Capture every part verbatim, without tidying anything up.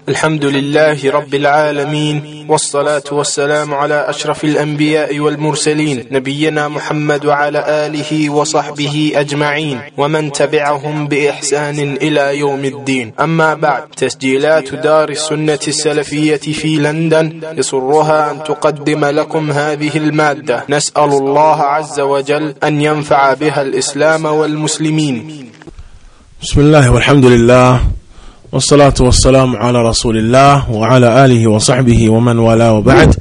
الحمد لله رب العالمين، والصلاة والسلام على أشرف الأنبياء والمرسلين نبينا محمد وعلى آله وصحبه أجمعين ومن تبعهم بإحسان إلى يوم الدين. أما بعد، تسجيلات دار السنة السلفية في لندن يسرها أن تقدم لكم هذه المادة. نسأل الله عز وجل أن ينفع بها الإسلام والمسلمين. بسم الله والحمد لله والصلاة والسلام على رسول الله وعلى آله وصحبه ومن والاه وبعد.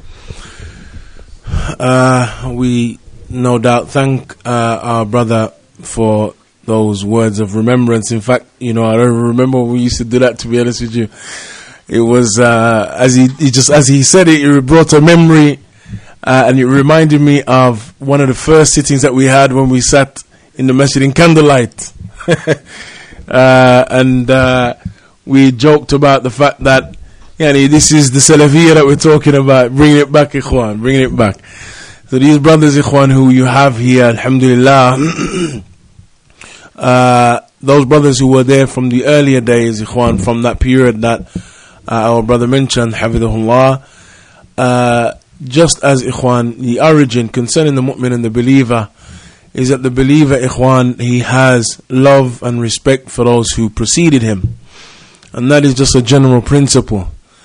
Uh, we no doubt thank uh, our brother for those words of remembrance. In fact, you know, I don't remember when we used to do that, to be honest with you. It was, uh, as he, he just, as he said it, it brought a memory, uh, and it reminded me of one of the first sittings that we had when we sat in the masjid in candlelight. uh, and, uh, we joked about the fact that, yani, this is the Salafiyya that we're talking about. Bringing it back, Ikhwan, bringing it back. So these brothers, Ikhwan, who you have here, alhamdulillah, uh, those brothers who were there from the earlier days, Ikhwan, from that period that uh, our brother mentioned, Hafidhahullah, uh, just as, Ikhwan, the origin concerning the mu'min and the believer is that the believer, Ikhwan, he has love and respect for those who preceded him. And that is just a general principle.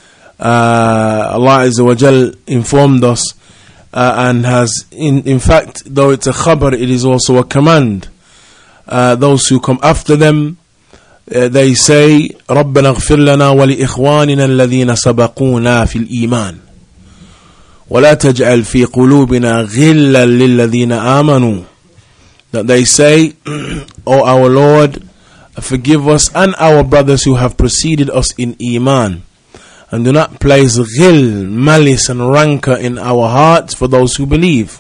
Uh, Allah Azza wa Jal informed us uh, and has, in, in fact, though it's a khabar, it is also a command. Uh, those who come after them, uh, they say, رَبَّنَا اغْفِرْ لَنَا وَلِإِخْوَانِنَا الَّذِينَ سَبَقُونَا فِي الْإِيمَانِ وَلَا تَجْعَلْ فِي قُلُوبِنَا غِلًّا لِلَّذِينَ آمَنُوا. That they say, O our Lord, forgive us and our brothers who have preceded us in Iman, and do not place ghil, malice and rancor in our hearts for those who believe.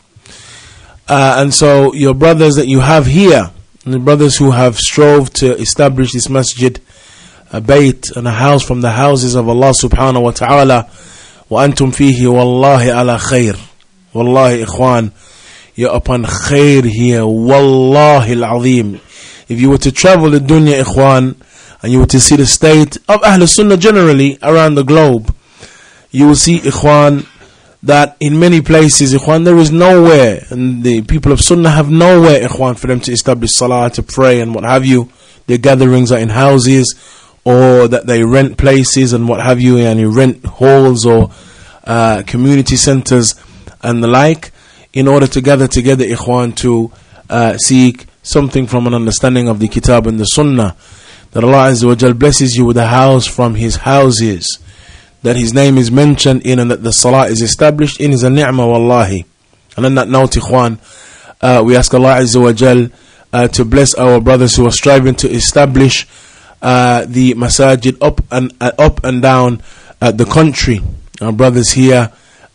Uh, and so your brothers that you have here, the brothers who have strove to establish this masjid, a bayt and a house from the houses of Allah subhanahu wa ta'ala, wa antum fihi wallahi ala khair. Wallahi ikhwan, you're upon khair here, wallahi al-azim. If you were to travel the dunya, ikhwan, and you were to see the state of Ahlul Sunnah generally around the globe, you will see, ikhwan, that in many places, ikhwan, there is nowhere, and the people of Sunnah have nowhere, ikhwan, for them to establish salah, to pray and what have you. Their gatherings are in houses, or that they rent places and what have you, and you rent halls or uh, community centers and the like, in order to gather together, ikhwan, to uh, seek something from an understanding of the Kitab and the Sunnah. That Allah Azza wa Jal blesses you with a house from His houses, that His name is mentioned in and that the Salah is established in, is a ni'mah, wallahi. And on that note, ikhwan, uh, we ask Allah Azza wa Jal uh, to bless our brothers who are striving to establish uh, the masajid up and uh, up and down uh, the country. Our brothers here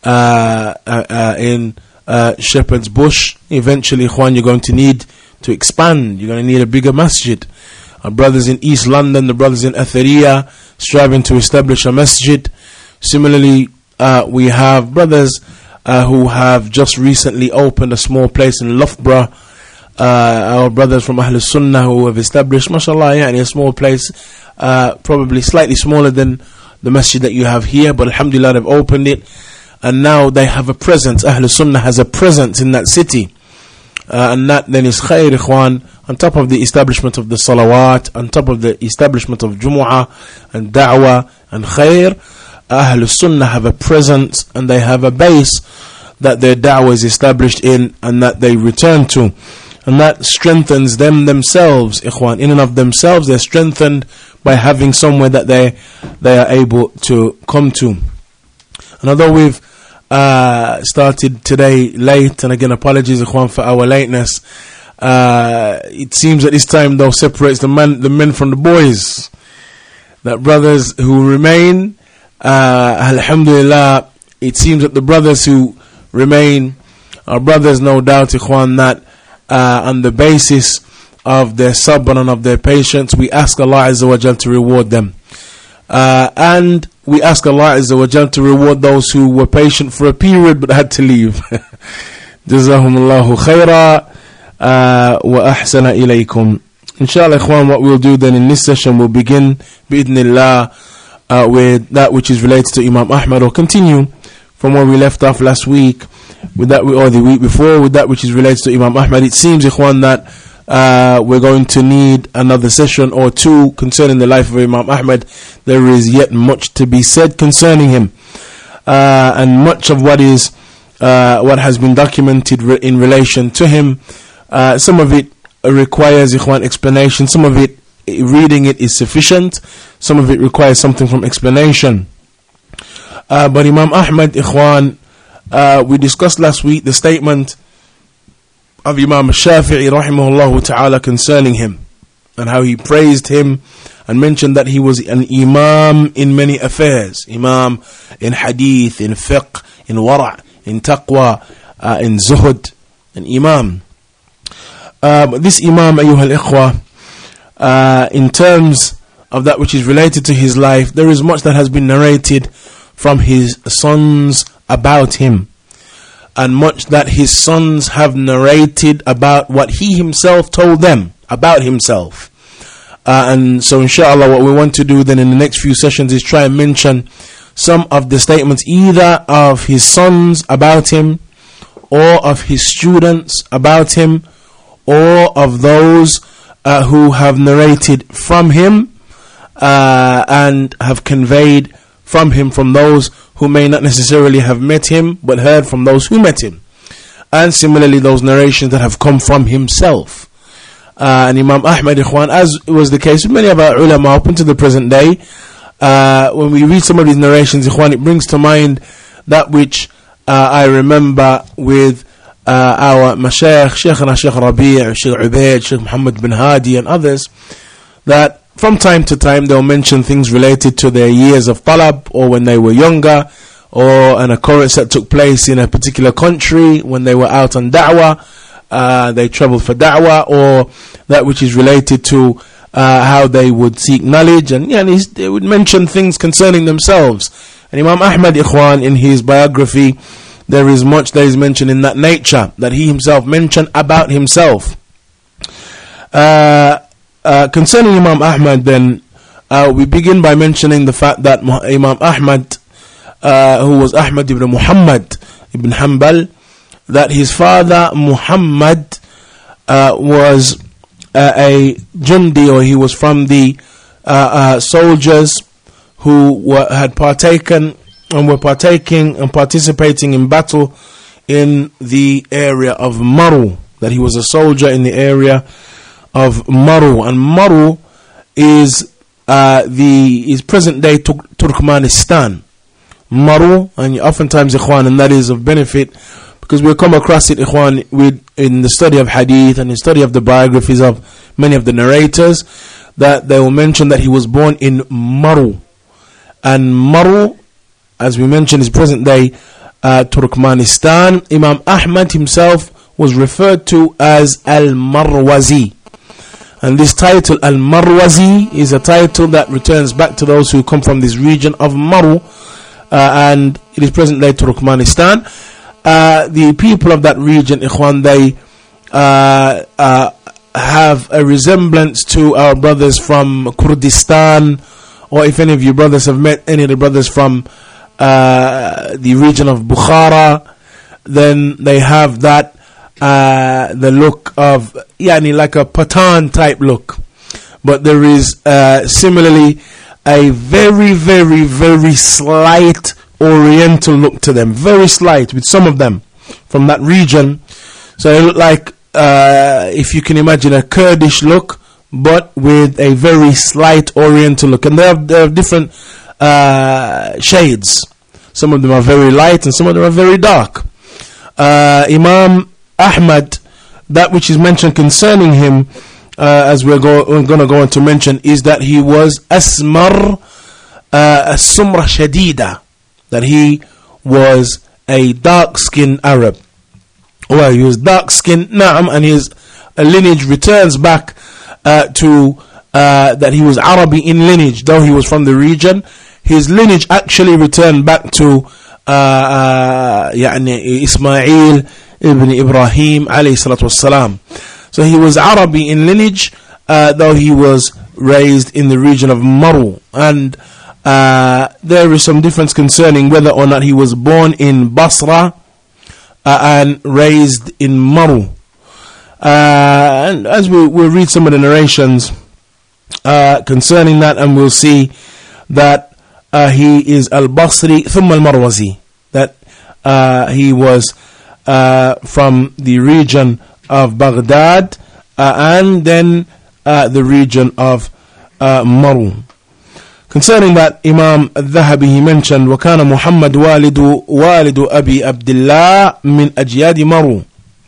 uh, uh, uh, in uh, Shepherd's Bush, eventually, ikhwan, you're going to need to expand. You're going to need a bigger masjid. Our brothers in East London, the brothers in Atharia, striving to establish a masjid. Similarly, uh, we have brothers uh, who have just recently opened a small place in Loughborough. Uh, our brothers from Ahlul Sunnah who have established, mashallah, yani a small place, uh, probably slightly smaller than the masjid that you have here, but alhamdulillah, they've opened it. And now they have a presence. Ahlul Sunnah has a presence in that city. Uh, and that then is khair, ikhwan, on top of the establishment of the salawat, on top of the establishment of Jumu'ah and da'wah and khair. Ahlul Sunnah have a presence and they have a base that their da'wah is established in and that they return to. And that strengthens them themselves, ikhwan. In and of themselves, they're strengthened by having somewhere that they, they are able to come to. And although we've Uh, started today late, and again apologies, ikhwan, for our lateness. Uh, it seems that this time though separates the men, the men from the boys. That brothers who remain, uh, alhamdulillah, it seems that the brothers who remain are brothers, no doubt, ikhwan, that uh, on the basis of their sabr and of their patience, we ask Allah Azza wa Jal to reward them. Uh, and we ask Allah Azza wa Jal to reward those who were patient for a period but had to leave. Jazahumullahu khaira wa ahsana ilaykum. Inshallah, ikhwan, what we'll do then in this session, we'll begin bi'idhnillah uh, with that which is related to Imam Ahmad, or continue from where we left off last week with that, or the week before, with that which is related to Imam Ahmad. It seems, Ikhwan, that uh, we're going to need another session or two concerning the life of Imam Ahmad. There is yet much to be said concerning him, uh, and much of what is uh, what has been documented re- in relation to him. Uh, some of it requires, Ikhwan, explanation. Some of it, reading it is sufficient. Some of it requires something from explanation. Uh, but Imam Ahmad, Ikhwan, uh, we discussed last week the statement of Imam Shafi'i rahimahullah ta'ala concerning him, and how he praised him and mentioned that he was an imam in many affairs. Imam in hadith, in fiqh, in wara', in taqwa, uh, in zuhud, an imam. Uh, but this imam, ayyuha al-ikhwa, uh, in terms of that which is related to his life, there is much that has been narrated from his sons about him, and much that his sons have narrated about what he himself told them about himself. Uh, and so inshallah, what we want to do then in the next few sessions is try and mention some of the statements either of his sons about him, or of his students about him, or of those uh, who have narrated from him uh, and have conveyed from him from those who may not necessarily have met him, but heard from those who met him. And similarly, those narrations that have come from himself. Uh, and Imam Ahmad, Ikhwan, as was the case with many of our ulama up until the present day, uh, when we read some of these narrations, Ikhwan, it brings to mind that which uh, I remember with uh, our Mashayikh, Shaykhana Shaykh Rabi', Shaykh Ubaid, Shaykh Muhammad bin Hadi and others, that from time to time they'll mention things related to their years of talab, or when they were younger, or an occurrence that took place in a particular country when they were out on da'wah, uh, they traveled for da'wah, or that which is related to uh, how they would seek knowledge, and yeah, and they would mention things concerning themselves. And Imam Ahmad, Ikhwan, in his biography, there is much that is mentioned in that nature, that he himself mentioned about himself. Uh, uh, concerning Imam Ahmad then, uh, we begin by mentioning the fact that Imam Ahmad, uh, who was Ahmad ibn Muhammad ibn Hanbal, that his father Muhammad uh, was uh, a Jundi, or he was from the uh, uh, soldiers who were, had partaken and were partaking and participating in battle in the area of Maru, that he was a soldier in the area of Maru. And Maru is uh, the is present day Tur- Turkmenistan. Maru, and oftentimes, Ikhwan, and that is of benefit because we'll come across it, Ikhwan, with in the study of hadith and in study of the biographies of many of the narrators, that they will mention that he was born in Maru. And Maru, as we mentioned, is present day uh, Turkmenistan. Imam Ahmad himself was referred to as Al-Marwazi. And this title, Al-Marwazi, is a title that returns back to those who come from this region of Maru, uh, and it is present day Turkmenistan. Uh, the people of that region, Ikhwan, they uh, uh, have a resemblance to our brothers from Kurdistan, or if any of you brothers have met any of the brothers from uh, the region of Bukhara, then they have that uh, the look of yani like a Pathan type look, but there is uh, similarly a very very very slight Oriental look to them, very slight with some of them from that region. So they look like uh, if you can imagine a Kurdish look, but with a very slight Oriental look, and they have, they have different uh, shades. Some of them are very light, and some of them are very dark. Uh, Imam Ahmad, that which is mentioned concerning him, uh, as we're, go- we're going to go on to mention, is that he was asmar, uh, sumra shadida, that he was a dark-skinned Arab. Well, he was dark-skinned, na'am, and his uh, lineage returns back uh, to uh, that he was Arabi in lineage, though he was from the region. His lineage actually returned back to uh, uh, يعني Ismail ibn Ibrahim alayhi salatu wassalam. So he was Arabi in lineage, uh, though he was raised in the region of Maru. And uh, there is some difference concerning whether or not he was born in Basra uh, and raised in Maru. Uh, and as we, we'll read some of the narrations uh, concerning that, and we'll see that uh, he is al-Basri thumma al-Marwazi, that uh, he was uh, from the region of Baghdad uh, and then uh, the region of uh, Maru. Concerning that, Imam al-Dhahabi, he mentioned وَكَانَ مُحَمَّدْ وَالِدُ وَالِدُ أَبِي عَبْدِ اللَّهِ مِنْ أَجْيَادِ مَرُو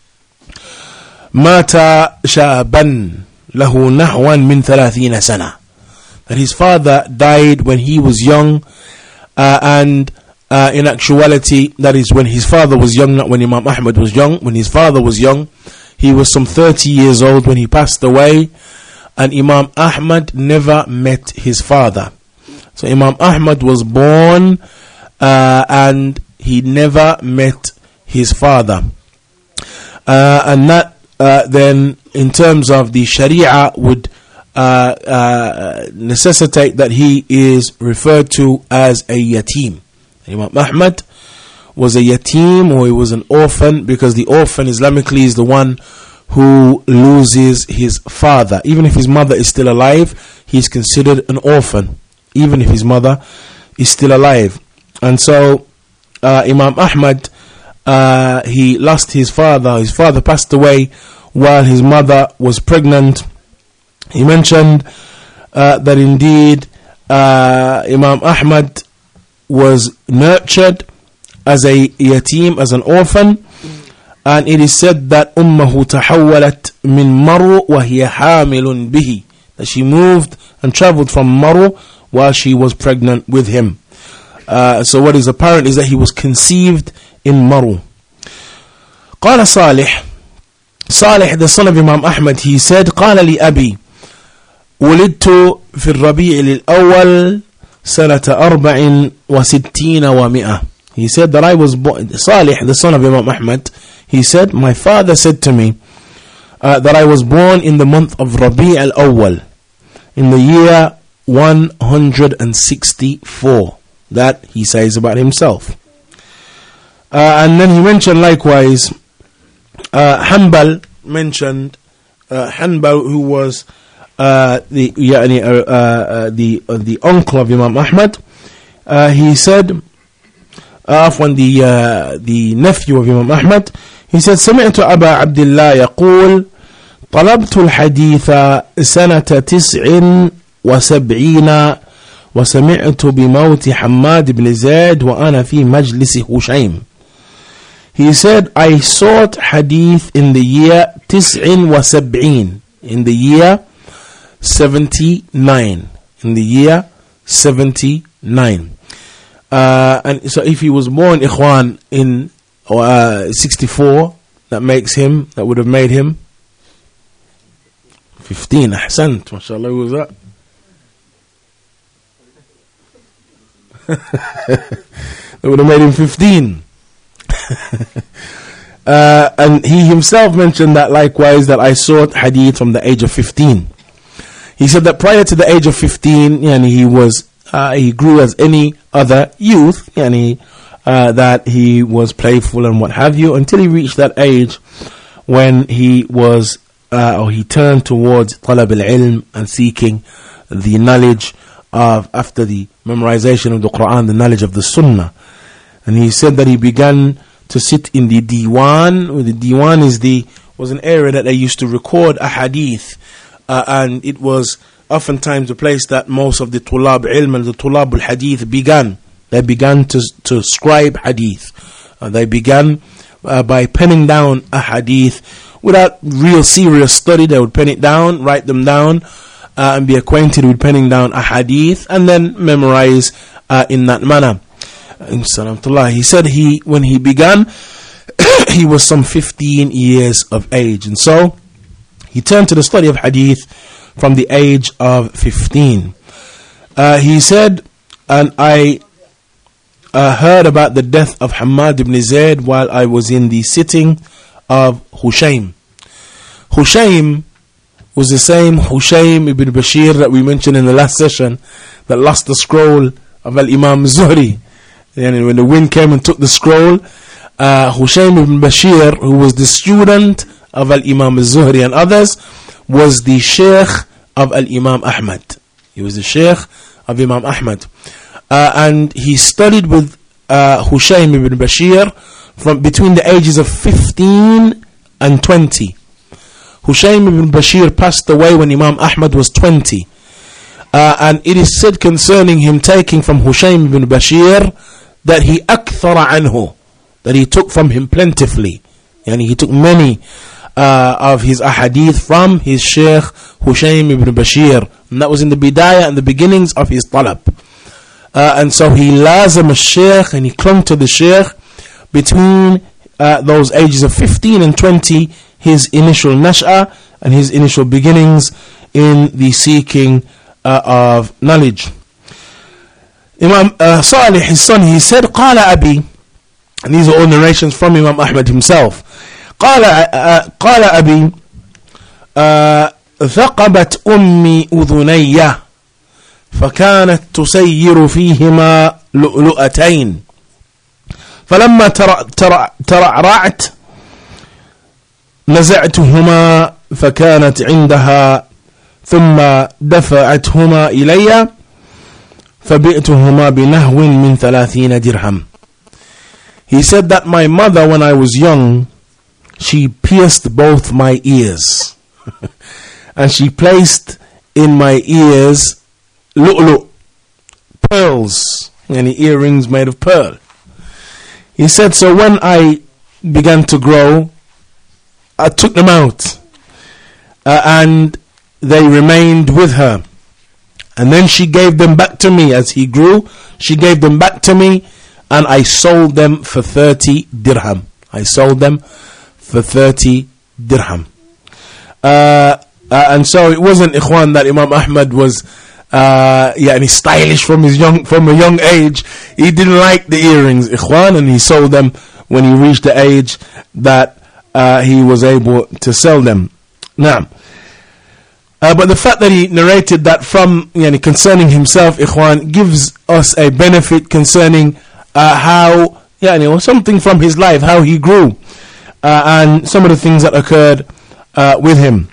مَاتَ شَابًا لَهُ نَحْوًا مِنْ ثَلَاثِينَ سَنَةً. That his father died when he was young, uh, and uh, in actuality, that is when his father was young, not when Imam Ahmad was young. When his father was young, he was some thirty years old when he passed away, and Imam Ahmad never met his father. So Imam Ahmad was born uh, and he never met his father. Uh, and that uh, then, in terms of the Sharia, would uh, uh, necessitate that he is referred to as a yatim. Imam Ahmad was a yatim, or he was an orphan, because the orphan Islamically is the one who loses his father. Even if his mother is still alive, he is considered an orphan, even if his mother is still alive. And so uh, Imam Ahmad, uh, he lost his father. His father passed away while his mother was pregnant. He mentioned uh, that indeed uh, Imam Ahmad was nurtured as a yatim, as an orphan, and it is said that أمه تحولت من مرو وهي حامل به, that she moved and travelled from Maru while she was pregnant with him. Uh, so what is apparent is that he was conceived in Maru. قال صالح, Salih, the son of Imam Ahmad, he said, قال لي أبي ولدت في الربيع الأول سنة أربع وستين ومئة. He said that I was born, Salih, the son of Imam Ahmad, he said, my father said to me uh, that I was born in the month of Rabi' al-Awwal, in the year one hundred sixty-four. That he says about himself. Uh, and then he mentioned likewise, uh, Hanbal mentioned, uh, Hanbal, who was uh, the يعني, uh, uh, the uh, the uncle of Imam Ahmad. Uh, he said, uh, when the uh, the nephew of Imam Ahmad, he said, سمعت أبا عبد الله يقول طلبت الحديث سنة تسع وسبعين وسمعت بموت حماد بن زيد وأنا في مجلس هشيم. He said, I sought hadith in the year تسع وسبعين, in the year seventy-nine, in the year seventy-nine. Uh, and so if he was born, Ikhwan, in uh, sixty-four, that makes him, that would have made him fifteen. Ahsant, mashallah, who was that? That would have made him fifteen. uh, and he himself mentioned that likewise, that I sought hadith from the age of fifteen. He said that prior to the age of fifteen, yani he was uh, he grew as any other youth, yani uh, that he was playful and what have you, until he reached that age when he was uh, or he turned towards talab al-ilm and seeking the knowledge of, after the memorization of the Quran, the knowledge of the Sunnah. And he said that he began to sit in the diwan. The diwan is the was an area that they used to record a hadith, uh, and it was oftentimes the place that most of the tulab ilm and the tulab al hadith began. They began to to scribe hadith. Uh, they began uh, by penning down a hadith without real serious study. They would pen it down, write them down, uh, and be acquainted with penning down a hadith, and then memorize uh, in that manner. He said he when he began, he was some fifteen years of age, and so he turned to the study of hadith from the age of fifteen. Uh, he said, and I uh, heard about the death of Hammad ibn Zayd while I was in the sitting of Hushaym. Hushaym was the same Hushaym ibn Bashir that we mentioned in the last session, that lost the scroll of Al-Imam Zuhri. And when the wind came and took the scroll, uh, Hushaym ibn Bashir, who was the student of Al-Imam Zuhri and others, was the Sheikh of Al-Imam Ahmad. He was the Sheikh of Imam Ahmad. Uh, and he studied with uh, Hushaym ibn Bashir from between the ages of fifteen and twenty. Hushaym ibn Bashir passed away when Imam Ahmad was twenty. Uh, and it is said concerning him taking from Hushaym ibn Bashir that he akthara anhu, that he took from him plentifully. And he took many uh, of his ahadith from his Shaykh Hushaym ibn Bashir. And that was in the bidayah and the beginnings of his talab. Uh, and so he lazam al-Shaykh, and he clung to the Shaykh between uh, those ages of fifteen and twenty, his initial nash'ah and his initial beginnings in the seeking uh, of knowledge. Imam uh, Salih, his son, he said, قال أبي, and these are all narrations from Imam Ahmad himself. قال uh, قال أبي uh, ثقبت أمي أذني فكانت تسير فيهما لؤلؤتين فلما ترع ترع ترعرعت نزعتهما فكانت عندها ثم دفعتهما إلي فبئتهما بنهو من ثلاثين درهم. He said that my mother, when I was young, she pierced both my ears and she placed in my ears lu'lu', pearls, and earrings made of pearl. He said, so when I began to grow, I took them out uh, and they remained with her. And then she gave them back to me as he grew. She gave them back to me and I sold them for thirty dirham. I sold them for thirty dirham. Uh, uh, and so it wasn't, ikhwan, that Imam Ahmad was uh, yeah, and he's stylish from his young from a young age. He didn't like the earrings, ikhwan, and he sold them when he reached the age that uh, he was able to sell them. Now, uh, but the fact that he narrated that from, yani, concerning himself, ikhwan, gives us a benefit concerning uh, how, yani, or something from his life, how he grew, uh, and some of the things that occurred uh, with him.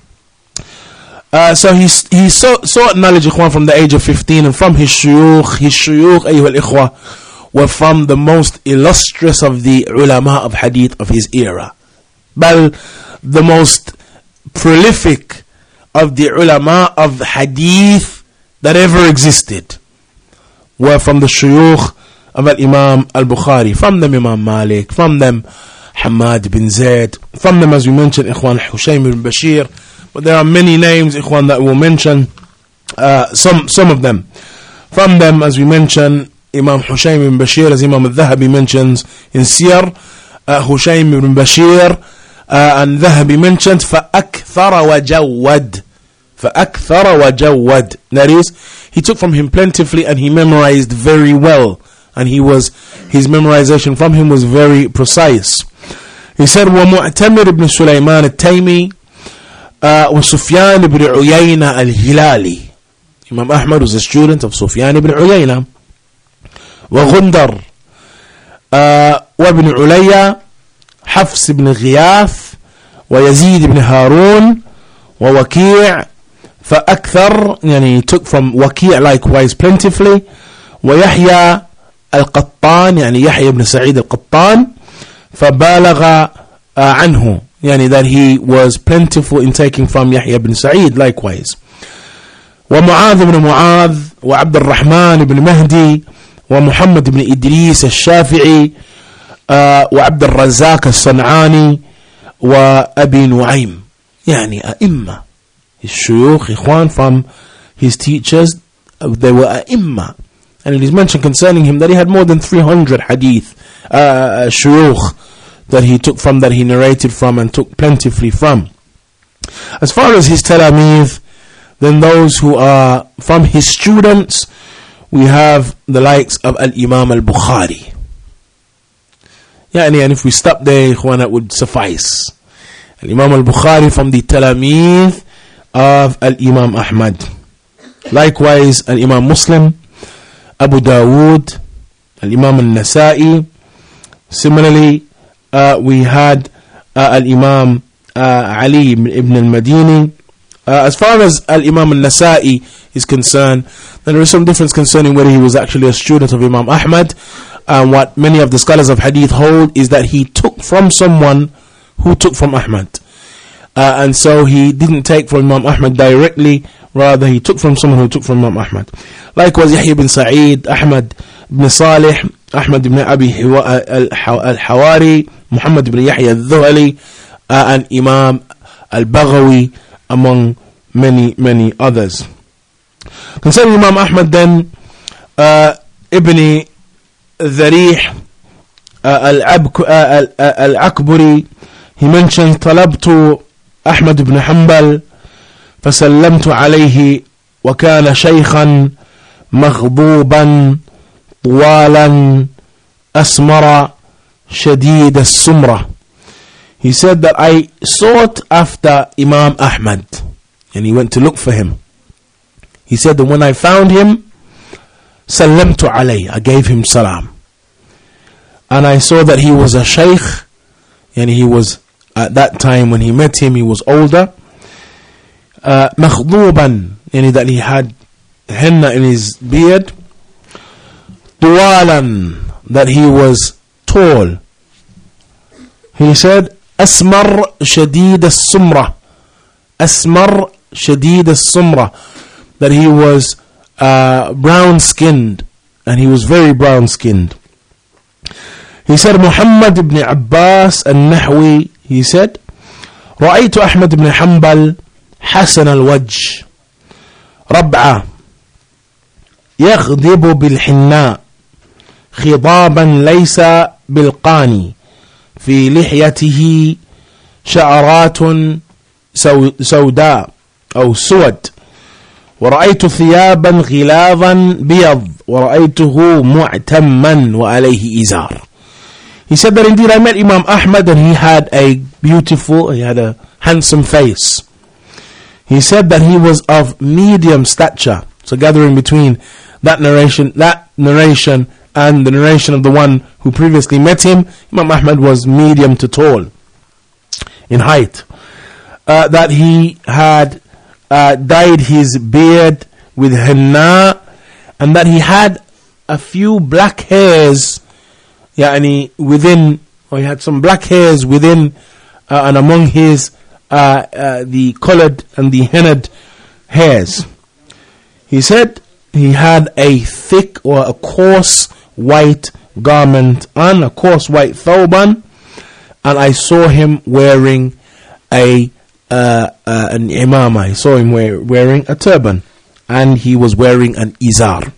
Uh, so he he sought, sought knowledge, ikhwan, from the age of fifteen, and from his shuyukh. His shuyukh, ayyuha al-ikhwa, were from the most illustrious of the ulama of hadith of his era. But the most prolific of the ulama of hadith that ever existed were from the shuyukh of al-Imam al-Bukhari. From them Imam Malik, from them Hamad bin Zayd, from them, as we mentioned, ikhwan, Hushaym ibn Bashir. But there are many names, ikhwan, that we'll mention, uh, some some of them. From them, as we mentioned, Imam Hushaym ibn Bashir, as Imam al-Dhahabi mentions in Siyar, uh, Hushaym ibn Bashir, uh, and Dhahabi mentioned, فَأَكْثَرَ وَجَوَّدْ فَأَكْثَرَ وَجَوَّدْ. That is, he took from him plentifully and he memorized very well. And he was, his memorization from him was very precise. He said, وَمُعْتَمِرْ ibn Sulaiman al-Taymi, Uh, وسفيان ibn Uyayna al-Hilali. Imam Ahmad was a student of Sufyan ibn Uyayna. وغندر uh, وابن عليا حفص ibn Ghiyath ويزيد ibn Harun ووكيع فأكثر, يعني he took from Waki' likewise plentifully. ويحيى القطان, يعني يحيى ibn Sa'id al-Qattan فبالغ uh, عنه, yani that he was plentiful in taking from Yahya ibn Sa'id likewise. ومعاذ ibn Mu'adh وعبد الرحمن ibn Mahdi ومحمد ibn Idris الشافعي وعبد الرزاق الصنعاني وأبي نعيم. يعني أئمة, his shuyukh, ikhwan, from his teachers, they were أئمة. And it is mentioned concerning him that he had more than three hundred hadith uh, shuyukh that he took from, that he narrated from and took plentifully from. As far as his talamith, then those who are from his students, we have the likes of Al-Imam al-Bukhari. Yeah, and if we stop there, ikhwan, that would suffice. Al-Imam al-Bukhari from the talamith of Al-Imam Ahmad. Likewise, Al-Imam Muslim, Abu Dawood, Al-Imam Al-Nasa'i. Similarly, uh, we had uh, Al-Imam uh, Ali ibn al-Madini. Uh, as far as Al-Imam Al-Nasa'i is concerned, then there is some difference concerning whether he was actually a student of Imam Ahmad. And what many of the scholars of hadith hold is that he took from someone who took from Ahmad. Uh, and so he didn't take from Imam Ahmad directly, rather he took from someone who took from Imam Ahmad. Likewise, Yahya ibn Sa'id, Ahmad ibn Salih, Ahmad ibn Abi al-Hawari, Muhammad ibn Yahya al-Dhuhali, uh, and Imam al-Baghawi, among many, many others. Concerning Imam Ahmad then, uh, Ibn Dharih uh, al-Akburi, he mentions طلبت أحمد بن حنبل فسلمت عليه وكان شيخا مغضوبا طوالا أسمر شديد السمرة. He said that I sought after Imam Ahmad, and he went to look for him. He said that when I found him, سلمت عليه, I gave him salam, and I saw that he was a shaykh, and he was, at that time when he met him, he was older. Uh, مخضوبا, yani that he had henna in his beard. طوالا, that he was tall. He said, أسمر شديد السمرة, أسمر شديد السمرة, that he was uh, brown skinned, and he was very brown skinned. He said, Muhammad ibn Abbas al-Nahwi, he said, رأيت أحمد بن حنبل حسن الوجه ربعة يغضب بالحناء خضابا ليس بالقاني في لحيته شعرات سوداء أو سود ورأيت ثيابا غلاظا بيض ورأيته معتما وعليه إزار. He said that indeed I met Imam Ahmad and he had a beautiful, he had a handsome face. He said that he was of medium stature. So gathering between that narration, that narration and the narration of the one who previously met him, Imam Ahmad was medium to tall in height. Uh, that he had uh, dyed his beard with henna, and that he had a few black hairs, yani within, or he had some black hairs within uh, and among his uh, uh, the colored and the hennaed hairs. He said he had a thick or a coarse white garment on, a coarse white thawban, and I saw him wearing a uh, uh, an imama. I saw him wear, wearing a turban, and he was wearing an izar.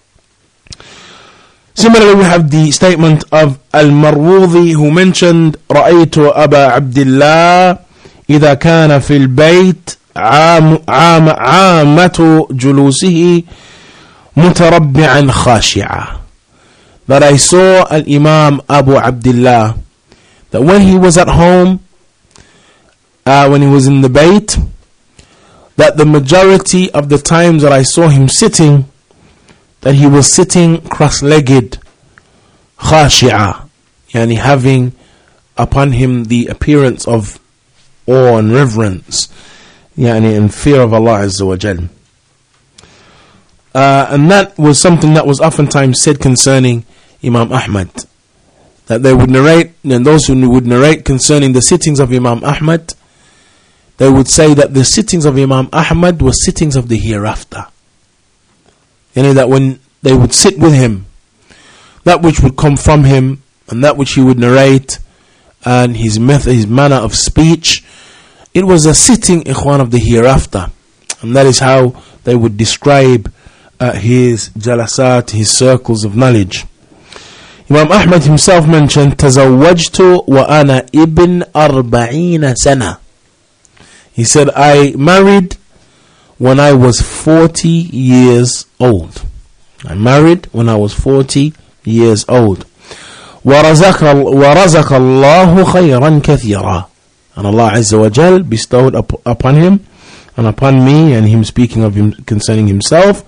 Similarly, we have the statement of Al-Marwudhi, who mentioned رأيت أبا عبد الله إذا كان في البيت عام عام عامة جلوسه متربعا خاشعا. That I saw Al-Imam Abu Abdullah, that when he was at home, uh, when he was in the Bayt, that the majority of the times that I saw him sitting, that he was sitting cross-legged, khashi'a, yani having upon him the appearance of awe and reverence, yani and fear of Allah Azza wa Jal. Uh, and that was something that was oftentimes said concerning Imam Ahmad, that they would narrate, and those who would narrate concerning the sittings of Imam Ahmad, they would say that the sittings of Imam Ahmad were sittings of the hereafter. Yani that when they would sit with him, that which would come from him and that which he would narrate and his method, his manner of speech, it was a sitting ikhwan of the hereafter. And that is how they would describe uh, his jalasat, his circles of knowledge. Imam Ahmad himself mentioned تزوجت وأنا ابن أربعين سنة. He said, I married when I was forty years old. I married when I was forty years old. وَرَزَقَ اللَّهُ خَيْرًا كَثِيرًا. And Allah Azza wa Jal bestowed up, upon him and upon me, and him speaking of him concerning himself,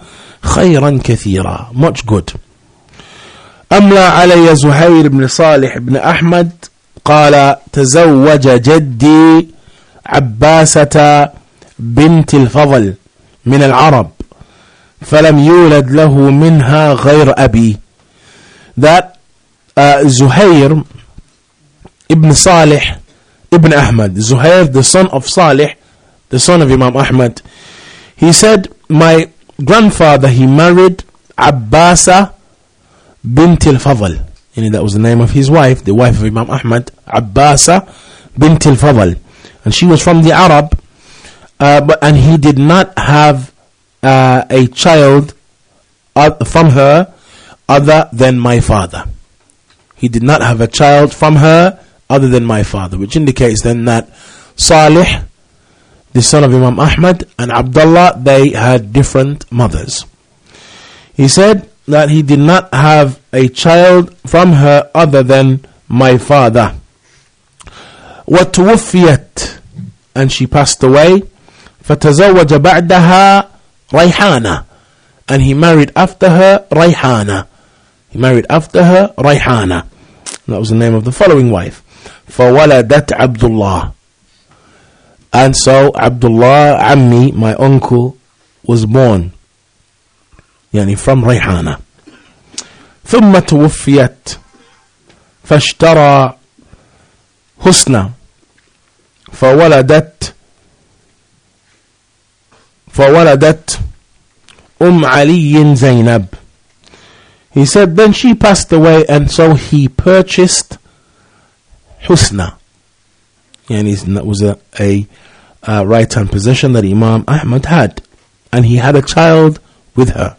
خيرا كثيرا, much good. أملى علي زهير بن صالح بن أحمد قال تزوج جدي عباسة بنت الفضل من العرب فلم يولد له منها غير أبي. That uh, Zuhair ibn Salih ibn Ahmad, Zuhair the son of Salih, the son of Imam Ahmad, he said, my grandfather, he married Abbasa bint al-Fadl, and that was the name of his wife, the wife of Imam Ahmad, Abbasa bint al-Fadl, and she was from the Arab, uh, but and he did not have uh, a child uh, from her other than my father. He did not have a child from her other than my father, which indicates then that Salih, the son of Imam Ahmad, and Abdullah, they had different mothers. He said that he did not have a child from her other than my father. وَتُوفِّيَتْ, and she passed away. فَتَزَوَّجَ بَعْدَهَا رَيْحَانَةً, and he married after her Rayhana. He married after her Rayhana. That was the name of the following wife. فَوَلَدَتْ Abdullah, and so Abdullah, Ammi, my uncle, was born, يعني from Rayhana. ثم توفيت فاشترى حسنى فولدت فولدت أم علي زينب. He said then she passed away, and so he purchased Husna. And that was a, a, a right hand position that Imam Ahmad had, and he had a child with her.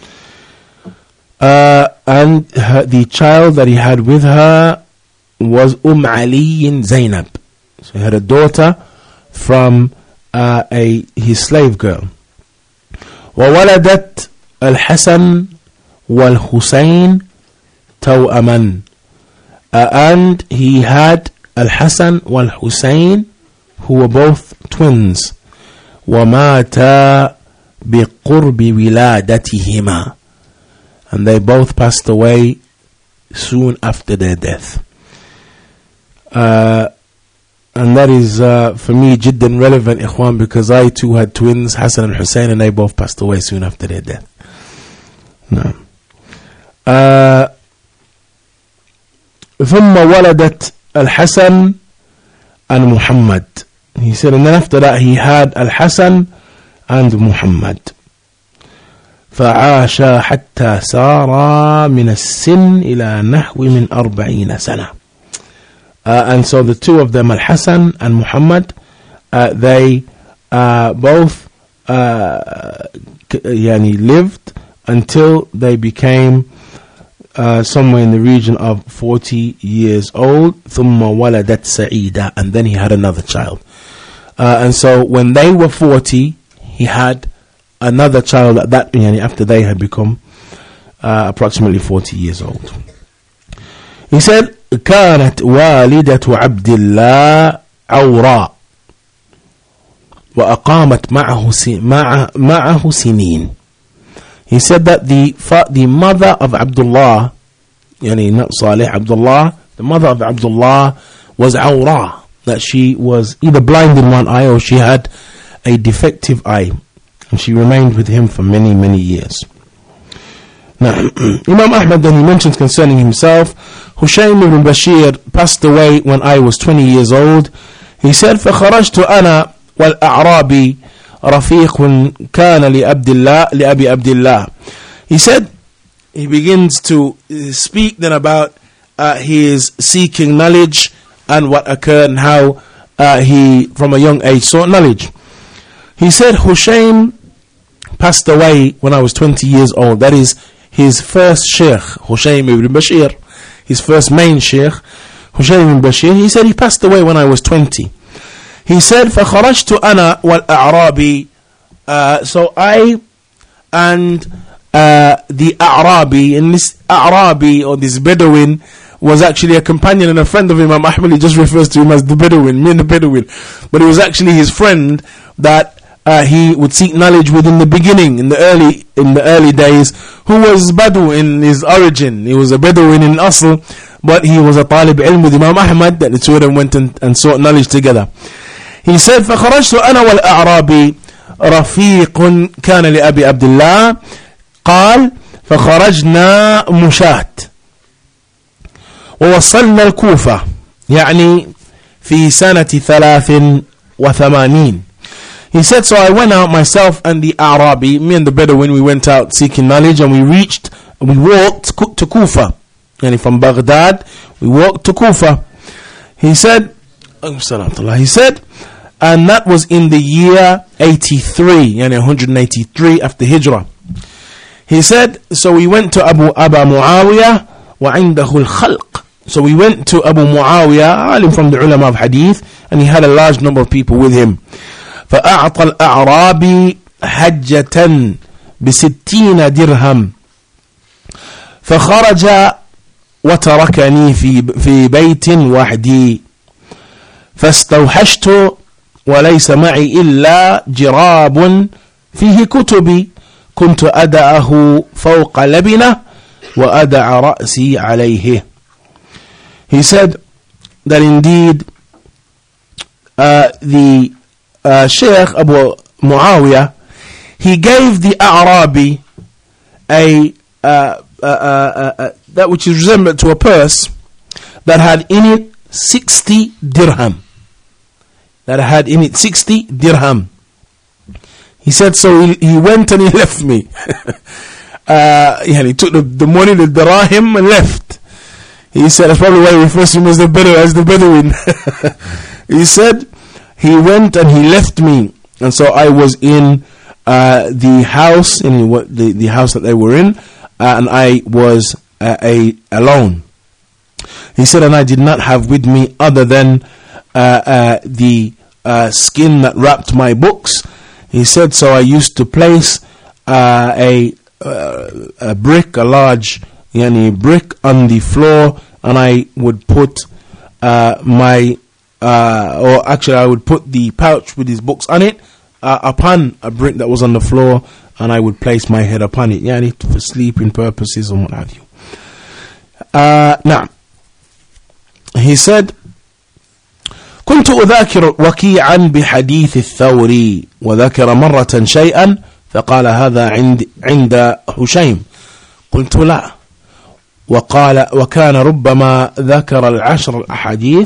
Uh, and her, the child that he had with her was Umm Ali Zainab. So he had a daughter from uh, a his slave girl. وولدت الحسن والحسين توأما, uh, and he had Al-Hasan wal-Husayn, who were both twins. وَمَاتَا بِقُرْبِ وِلَادَتِهِمَا, and they both passed away soon after their death. Uh, and that is uh, for me jiddan relevant, ikhwan, because I too had twins, Hassan and Hussein, and they both passed away soon after their death. No. Uh, ثم ولدت Al-Hasan and Muhammad. He said, and then after that he had Al-Hasan and Muhammad. فعاشا حتى سارا من السن إلى نحو من أربعين سنة. Uh, and so the two of them, Al-Hasan and Muhammad, uh, they uh, both uh, yani lived until they became Uh, somewhere in the region of forty years old. ثم ولدت سعيدة, and then he had another child. Uh, and so when they were forty, he had another child at that, yani after they had become uh, approximately forty years old. He said, كانت والدة عبد الله عوراء وأقامت معه معه معه سنين. He said that the the mother of Abdullah, yani not Salih, Abdullah, the mother of Abdullah was Awra, that she was either blind in one eye or she had a defective eye, and she remained with him for many, many years. Now, Imam Ahmad then he mentions concerning himself, Hushaym ibn Bashir passed away when I was twenty years old. He said, فخرجت أنا والأعرابي رفيق كان لأبد الله لأبي عبد الله. He said, he begins to speak then about uh, his seeking knowledge and what occurred and how uh, he from a young age sought knowledge. He said, Hushaym passed away when I was twenty years old. That is his first sheikh, Hushaym ibn Bashir, his first main sheikh, Hushaym ibn Bashir. He said he passed away when I was twenty. He said, فَخَرَجْتُ أَنَا وَالْأَعْرَابِ, uh, so I and uh, the A'rabi, and this A'rabi or this Bedouin was actually a companion and a friend of Imam Ahmad. He just refers to him as the Bedouin, me and the Bedouin. But it was actually his friend that uh, he would seek knowledge within the beginning, in the early in the early days, who was Badu in his origin. He was a Bedouin in Asl, but he was a Talib ilm with Imam Ahmad, that the two of them went and, and sought knowledge together. He said, فخرجت أنا والأعرابي رفيق كان لأبي عبد الله قال فخرجنا مشاة ووصلنا الكوفة يعني في سنة ثلاث وثمانين. He said, so I went out myself and the Arabi, me and the Bedouin, we went out seeking knowledge, and we reached, we walked to Kufa. And from Baghdad, we walked to Kufa. He said, he said, and that was in the year eighty-three, yani one hundred eighty-three after Hijrah. He said, so we went to Abu Aba Muawiyah wa indahu al-khalq. So we went to Abu Muawiyah, alim from the ulama of hadith, and he had a large number of people with him. فأعطى الأعرابي حجة بستين درهم فخرج وتركني في في بيت وحدي فاستوحشت وليس معي إلا جراب فيه كتبي كنت أدعه فوق لبنة وأدع رأسي عليه. He said that indeed uh, the Uh, Sheikh Abu Muawiyah, he gave the A'rabi a uh, uh, uh, uh, uh, that which is resembled to a purse that had in it sixty dirham. That had in it sixty dirham. He said, so he, he went and he left me. uh, yeah, he took the, the money, the dirahim, and left. He said, that's probably why he refers to him as the Bedouin. As the Bedouin. He said, he went and he left me, and so I was in uh, the house, in the the house that they were in, uh, and I was uh, a alone. He said, and I did not have with me other than uh, uh, the uh, skin that wrapped my books. He said, so I used to place uh, a uh, a brick, a large yani brick, on the floor, and I would put uh, my Uh, or actually I would put the pouch with his books on it uh, upon a brick that was on the floor, and I would place my head upon it, yani for sleeping purposes and what have you. Uh, now, he said, كنت أذاكر وكيعا بحديث الثوري وذكر مرة شيئا فقال هذا عند عند هشيم قلت لا وقال وكان ربما ذكر العشر الأحاديث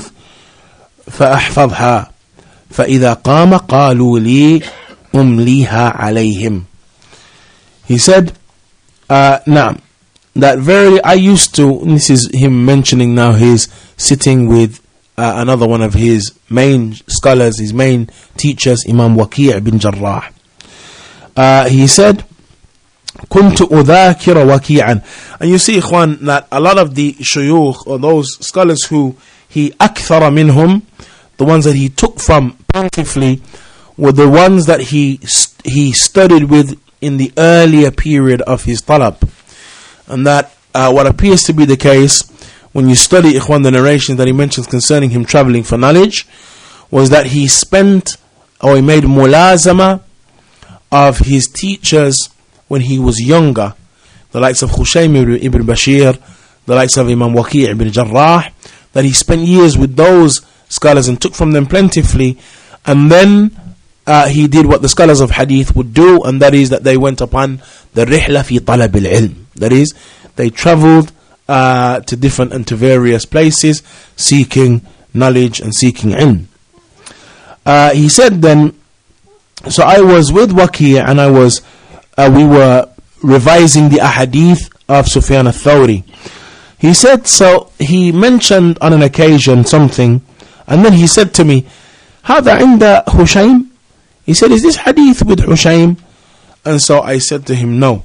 فأحفظها فإذا قام قالوا لي أمليها عليهم. He said, uh, now, that very, I used to, this is him mentioning now he's sitting with uh, another one of his main scholars, his main teachers, Imam Waki' bin Jarrah. Uh, he said, كنت أذاكر وكيعا. And you see, Ikhwan, that a lot of the shuyukh, or those scholars who he akthara minhum, the ones that he took from plentifully, were the ones that he he studied with in the earlier period of his talab. And that uh, what appears to be the case when you study Ikhwan, the narrations that he mentions concerning him traveling for knowledge, was that he spent, or he made mulazama of his teachers when he was younger, the likes of Hushaym ibn Bashir, the likes of Imam Waki' ibn Jarrah, that he spent years with those scholars and took from them plentifully, and then uh, he did what the scholars of hadith would do, and that is that they went upon the rihla fi talab al-ilm. That is, they travelled uh, to different and to various places seeking knowledge and seeking ilm. Uh, he said then, so I was with Waki' and I was, uh, we were revising the ahadith of Sufyan al-Thawri. He said, so he mentioned on an occasion something, and then he said to me, هذا عند Hushaym? He said, is this hadith with Hushaym? And so I said to him, no.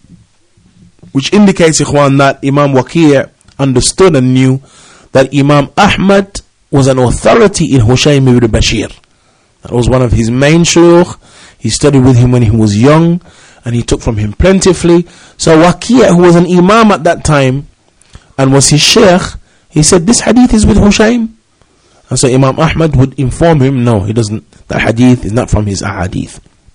Which indicates, Ikhwan, that Imam Waki' understood and knew that Imam Ahmad was an authority in Hushaym ibn Bashir. That was one of his main shuyukh. He studied with him when he was young, and he took from him plentifully. So Waki', who was an imam at that time, and was his sheikh, he said, this hadith is with Hushaym. And so Imam Ahmad would inform him, no, he doesn't, that hadith is not from his ahadith.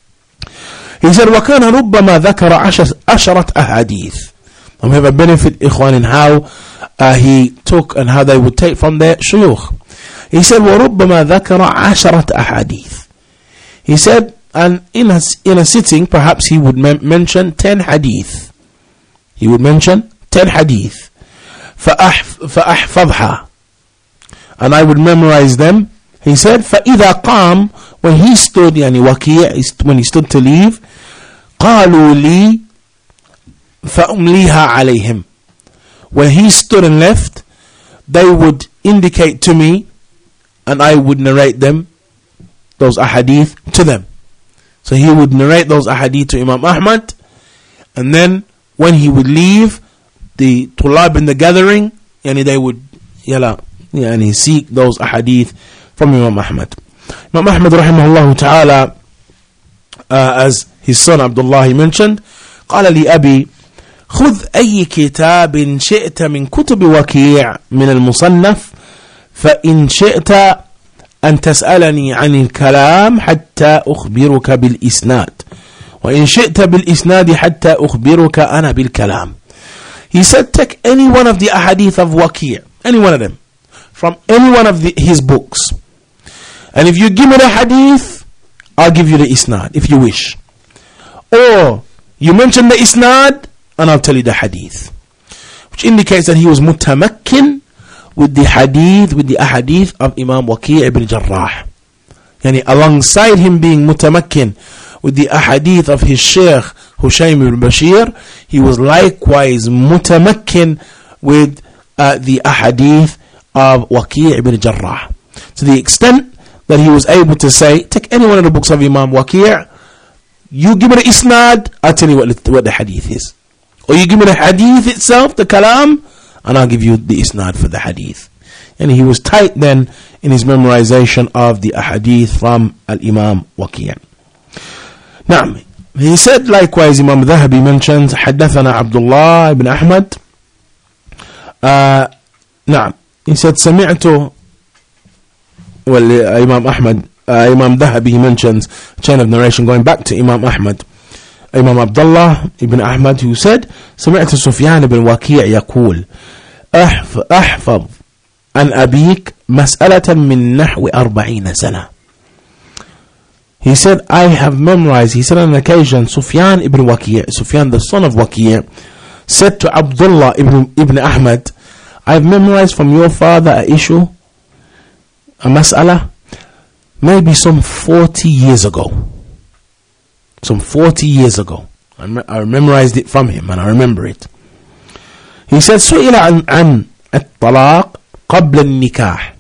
He said, وَكَانَ رُبَّمَا ذَكَرَ عَشَرَةَ أَحَادِيث. And we have a benefit, ikhwan, in how uh, he took and how they would take from their shuyukh. He said, وَرُبَّمَا ذَكَرَ عَشَرَةَ أَحَادِيث. He said, and in a, in a sitting, perhaps he would mem- mention ten hadith. He would mention ten hadith. فَأَحْف- فَأَحْفَظْهَا. And I would memorize them. He said, فَإِذَا قَامْ. When he stood, yani Waki', when he stood to leave, قَالُوا لِي فَأُمْلِيهَا عَلَيْهِمْ. When he stood and left, they would indicate to me, and I would narrate them, those ahadith, to them. So he would narrate those ahadith to Imam Ahmad, and then when he would leave, the tulab in the gathering, yani they would yala, yani seek those ahadith from Imam Ahmad. Imam Ahmad rahimahullah ta'ala, uh, as his son Abdullah he mentioned, قال لي أبي خذ أي كتاب شئت من كتب وكيع من المصنف فإن شئت أن تسألني عن الكلام حتى أخبرك بالإسناد وإن شئت بالإسناد حتى أخبرك أنا بالكلام. He said, take any one of the ahadith of Waki', any one of them, from any one of the, his books. And if you give me the hadith, I'll give you the isnad, if you wish. Or, you mention the isnad, and I'll tell you the hadith. Which indicates that he was mutamakkin with the hadith, with the ahadith of Imam Waki' ibn Jarrah. Yani alongside him being mutamakkin with the ahadith of his Shaykh Hushaym ibn Bashir, he was likewise mutamakkin with uh, the ahadith of Waki' ibn Jarrah. To the extent that he was able to say, take any one of the books of Imam Waki', you give me the isnad, I'll tell you what, what the hadith is. Or you give me the hadith itself, the kalam, and I'll give you the isnad for the hadith. And he was tight then in his memorization of the ahadith from Al-Imam Waki'. Now, he said likewise, Imam Dhahabi mentions, حدثنا Abdullah ibn Ahmad. Uh, نعم, he said, سمعت, well, uh, Imam Ahmad, uh, Imam Dhahabi mentions chain of narration going back to Imam Ahmad. Imam Abdullah ibn Ahmad, who said, سمعت سفيان بن وكيع يقول أحفظ عن أبيك مسألة من نحو أربعين سنة. He said, I have memorized, he said on an occasion, Sufyan ibn Waki', Sufyan the son of Waki', said to Abdullah ibn, ibn Ahmad, I have memorized from your father a issue, a mas'ala, maybe some forty years ago. Some forty years ago. I, me- I memorized it from him and I remember it. He said, سئل عن, عن الطلاق قبل النكاح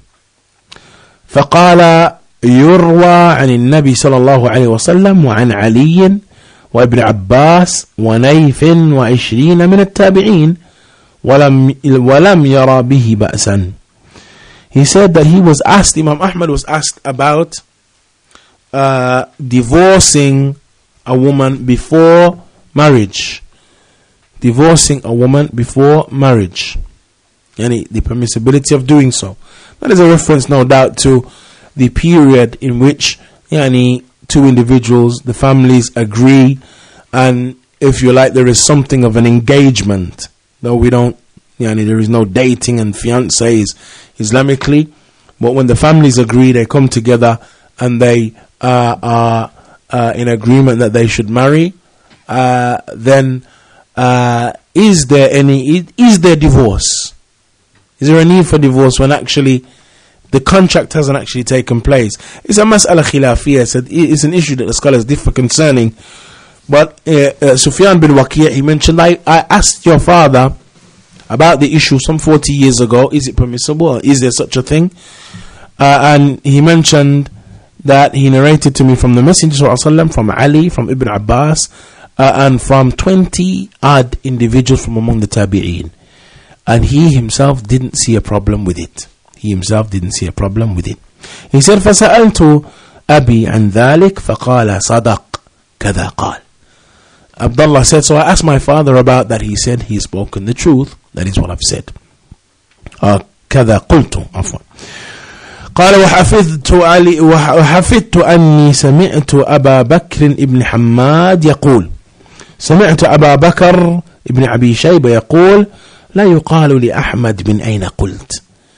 فقال يروى عن النبي صلى الله عليه وسلم وعن علي وابن عباس ونيف وعشرين من التابعين ولم, ولم يرى به بأسا. He said that he was asked, Imam Ahmad was asked about uh, divorcing a woman before marriage. Divorcing a woman before marriage. Yani the permissibility of doing so. That is a reference, no doubt, to the period in which yani, two individuals, the families agree, and if you like, there is something of an engagement. Though we don't, yani, there is no dating and fiancés Islamically, but when the families agree, they come together and they uh, are uh, in agreement that they should marry, uh, then uh, is there any, is there divorce? Is there a need for divorce when actually the contract hasn't actually taken place? It's a mas'ala khilafiyya. It's an issue that the scholars differ concerning. But uh, uh, Sufyan bin Waki', he mentioned, I, I asked your father about the issue some forty years ago. Is it permissible? Or is there such a thing? Uh, and he mentioned that he narrated to me from the Messenger ﷺ, from Ali, from Ibn Abbas, uh, and from twenty odd individuals from among the Tabi'een. And he himself didn't see a problem with it. He himself didn't see a problem with it. He said, فَسَأَلْتُ أَبِي عَنْ ذَلِكَ فَقَالَ صَدَقْ كَذَا قَالَ. Abdullah said, so I asked my father about that. He said, he's spoken the truth. That is what I've said. Uh, كَذَا قُلْتُ عفوا. قال وحفظت علي وحفظت أني سمعت أبا بكر ابن حماد يقول سمعت أبا بكر ابن أبي شيبة يقول لا يقال لأحمد من أين قلت.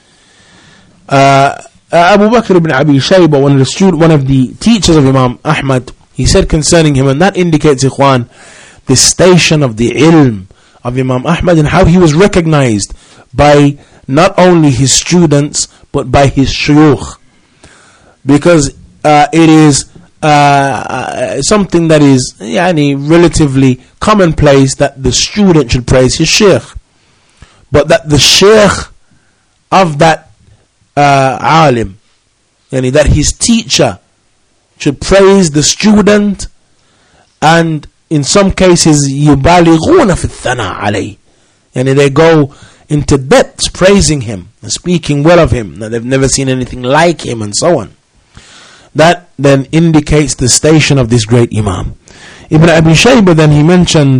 uh, Abu Bakr ibn Abi Shayba, one of the student, one of the teachers of Imam Ahmad, he said concerning him, and that indicates, ikhwan, the station of the ilm of Imam Ahmad and how he was recognized by not only his students but by his shuyukh, because uh, it is uh, something that is yani, relatively commonplace that the student should praise his sheikh, but that the sheikh of that uh, alim, yani, that his teacher should praise the student, and in some cases يبالغون في الثناء عليه, yani they go into depths praising him and speaking well of him, that they've never seen anything like him and so on. That then indicates the station of this great Imam. Ibn Abi Shayba, then he mentioned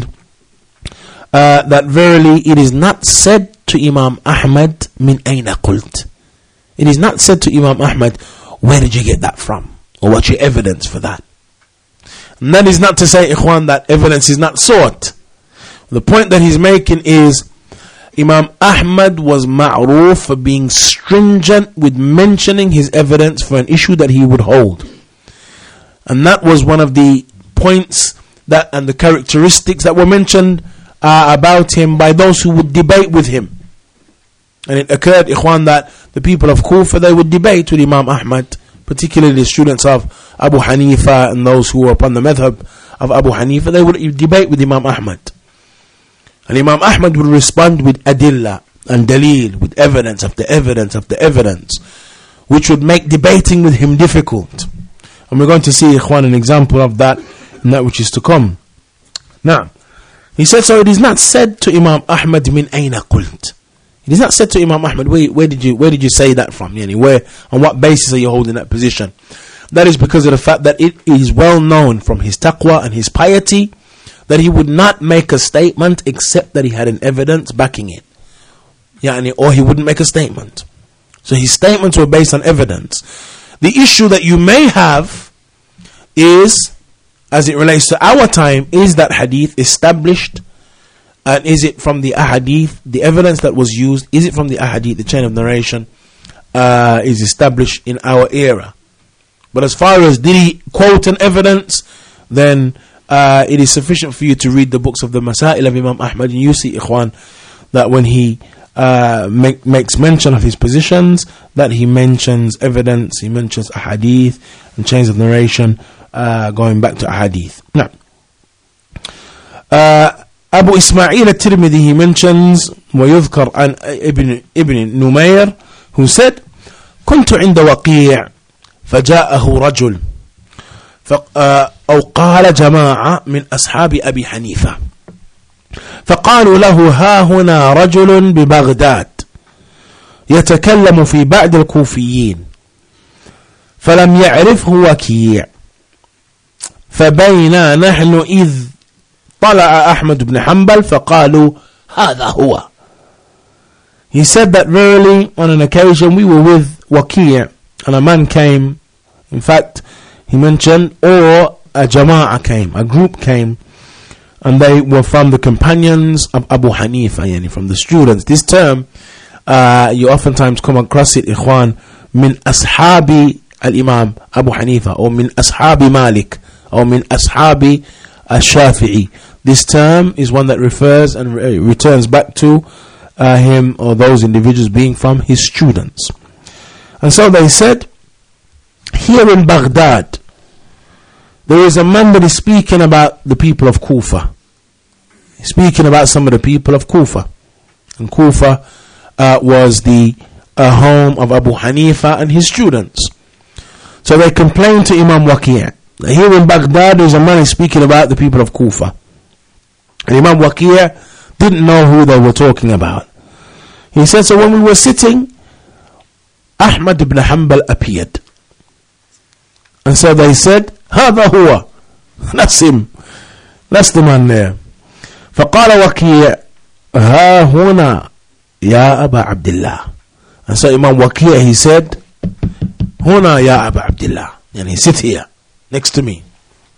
uh, that verily it is not said to Imam Ahmad min ayna qult. It is not said to Imam Ahmad, where did you get that from, or what's your evidence for that. And that is not to say, ikhwan, that evidence is not sought. The point that he's making is Imam Ahmad was ma'ruf for being stringent with mentioning his evidence for an issue that he would hold. And that was one of the points that and the characteristics that were mentioned uh, about him by those who would debate with him. And it occurred, ikhwan, that the people of Kufa, they would debate with Imam Ahmad, particularly the students of Abu Hanifa and those who were upon the madhab of Abu Hanifa, they would debate with Imam Ahmad. And Imam Ahmad would respond with adilla and dalil, with evidence after evidence after evidence, which would make debating with him difficult. And we're going to see, ikhwan, an example of that in that which is to come. Now, he said, so it is not said to Imam Ahmad min ayna qult. It is not said to Imam Ahmad, where, where did you where did you say that from? Yani, where, on what basis are you holding that position? That is because of the fact that it is well known from his taqwa and his piety that he would not make a statement except that he had an evidence backing it. Yani, or he wouldn't make a statement. So his statements were based on evidence. The issue that you may have is, as it relates to our time, is that hadith established? And is it from the ahadith, the evidence that was used, is it from the ahadith, the chain of narration, uh, is established in our era? But as far as did he quote an evidence, then uh, it is sufficient for you to read the books of the Masail of Imam Ahmad, and you see, ikhwan, that when he uh, make, makes mention of his positions, that he mentions evidence, he mentions ahadith and chains of narration uh, going back to ahadith. Now, uh, Abu Ismail al-Tirmidhi, he mentions ويذكر عن ابن ابن نمير, who said كنت عند وقيع فجاءه رجل أو قال جماعة من أصحاب أبي حنيفة فقالوا له ها هنا رجل ببغداد يتكلم في بعض الكوفيين فلم يعرفه وكيع فبينا نحن إذ طلع أحمد بن حنبل فقالوا هذا هو. He said that verily on an occasion we were with Waqi' and a man came, in fact he mentioned, or a jama'ah came, a group came, and they were from the companions of Abu Hanifa, yani from the students. This term uh, you oftentimes come across it, ikhwan, min ashabi al-imam Abu Hanifa, or min ashabi Malik, or min ashabi al-Shafi'i. This term is one that refers and re- returns back to uh, him or those individuals being from his students. And so they said, here in Baghdad, there is a man that is speaking about the people of Kufa. He's speaking about some of the people of Kufa. And Kufa uh, was the uh, home of Abu Hanifa and his students. So they complained to Imam Waqi'. Here in Baghdad, there's a man speaking about the people of Kufa. And Imam Waqi' didn't know who they were talking about. He said, so when we were sitting, Ahmad ibn Hanbal appeared. And so they said, هذا هو. That's him. That's the man there. فقال وقيع ها هنا يا أبا عبد الله. And so Imam Waqi', he said, هنا يا أبا عبد الله, يعني sit here next to me.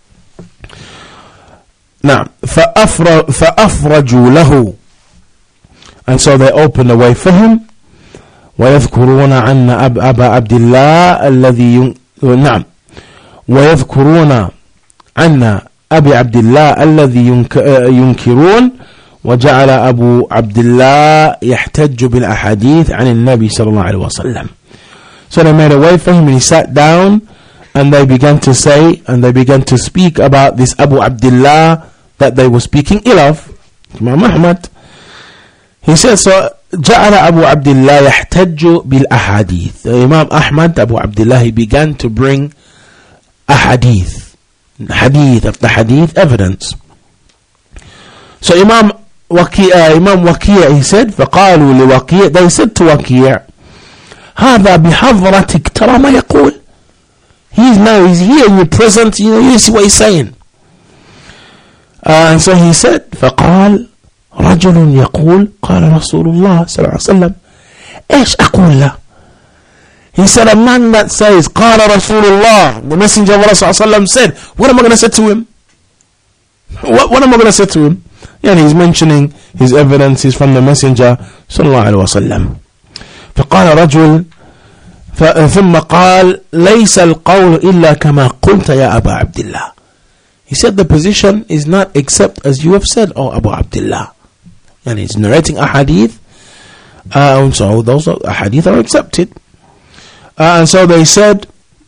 نعم. فأفر فأفرجوا له, and so they opened the way for him. ويذكرون عن أب أبا عبد الله الذي ين... نعم ويذكرون عن أبي عبد الله الذي ينك... ينكرون. وجعل أبو عبد الله يحتج بالأحاديث عن النبي صلى الله عليه وسلم. So they made a way for him and he sat down and they began to say and they began to speak about this Abu Abdullah that they were speaking ill of, Imam Ahmad. He said, so جعل أبو عبد الله يحتج بالأحاديث. Imam Ahmad, Abu Abdullah, he began to bring ahadith, hadith after hadith, evidence. So Imam Waqi', uh, Imam Waqi', he said, فقالوا لوقيع, they said to Waqi', هذا بحضرتك ترى ما يقول. He's now, he's here in your presence, you know, you see what he's saying. Uh, and so he said, فقال رجل يقول قال رسول الله صلى الله عليه وسلم إيش أقول له. He said, a man that says قال رسول الله, the messenger of Allah صلى الله عليه وسلم said, what am I going to say to him? What, what am I going to say to him? And he's mentioning his evidences from the messenger صلى الله عليه وسلم. فقال رجل ثم قال ليس القول إلا كما قلت يا أبا عبد الله. He said the position is not except as you have said, O Abu Abdullah. And he's narrating a hadith, uh, and so those are, a hadith are accepted. Uh, and so they said,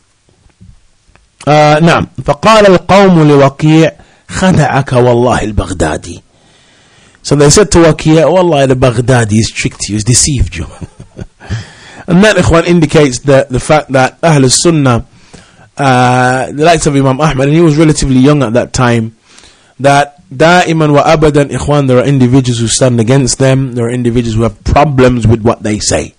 uh, نعم فقال القوم لوقيع خدعك والله البغدادي. So they said to Waqi', Wallah, the Baghdadi has tricked you, has deceived you. And that, ikhwan, indicates the, the fact that Ahl Sunnah, uh, the likes of Imam Ahmad, and he was relatively young at that time, that da'iman wa abadan, ikhwan, there are individuals who stand against them, there are individuals who have problems with what they say.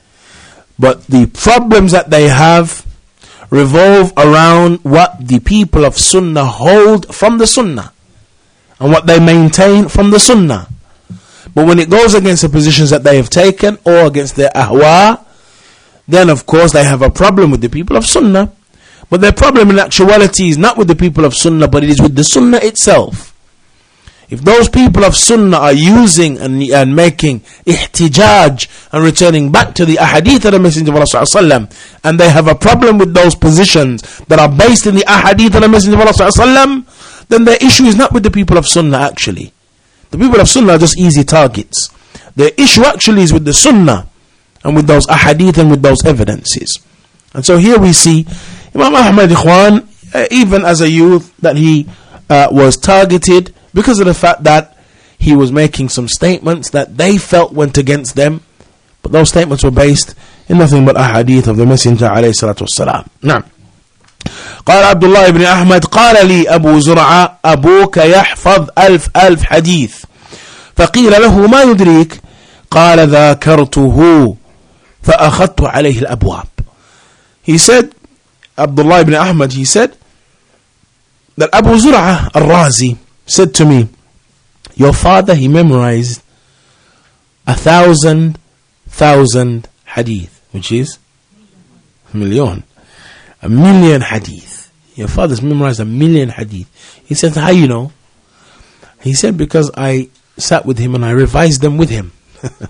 But the problems that they have revolve around what the people of Sunnah hold from the Sunnah, and what they maintain from the Sunnah. But when it goes against the positions that they have taken, or against their ahwa, then of course they have a problem with the people of Sunnah. But their problem in actuality is not with the people of Sunnah, but it is with the Sunnah itself. If those people of Sunnah are using and, and making ihtijaj and returning back to the ahadith of the Messenger of Allah sallallahu alaihi wasallam, and they have a problem with those positions that are based in the ahadith of the Messenger of Allah sallallahu alaihi wasallam, then their issue is not with the people of Sunnah actually. The people of Sunnah are just easy targets. Their issue actually is with the Sunnah and with those ahadith and with those evidences. And so here we see Imam Ahmad, ikhwan, uh, even as a youth, that he uh, was targeted because of the fact that he was making some statements that they felt went against them, but those statements were based in nothing but ahadith of the Messenger alayhi salatu wassalam. Now, قال عبد الله بن أحمد قال لي أبو زرعة أبوك يحفظ ألف ألف حديث فقيل له ما يدريك قال ذاكرته فأخذت عليه الأبواب. He said, Abdullah ibn Ahmad, he said that Abu Zur'ah al-Razi said to me, your father, he memorized a thousand thousand hadith, which is a million. A million hadith. Your father's memorized a million hadith. He said, how you know? He said, because I sat with him and I revised them with him.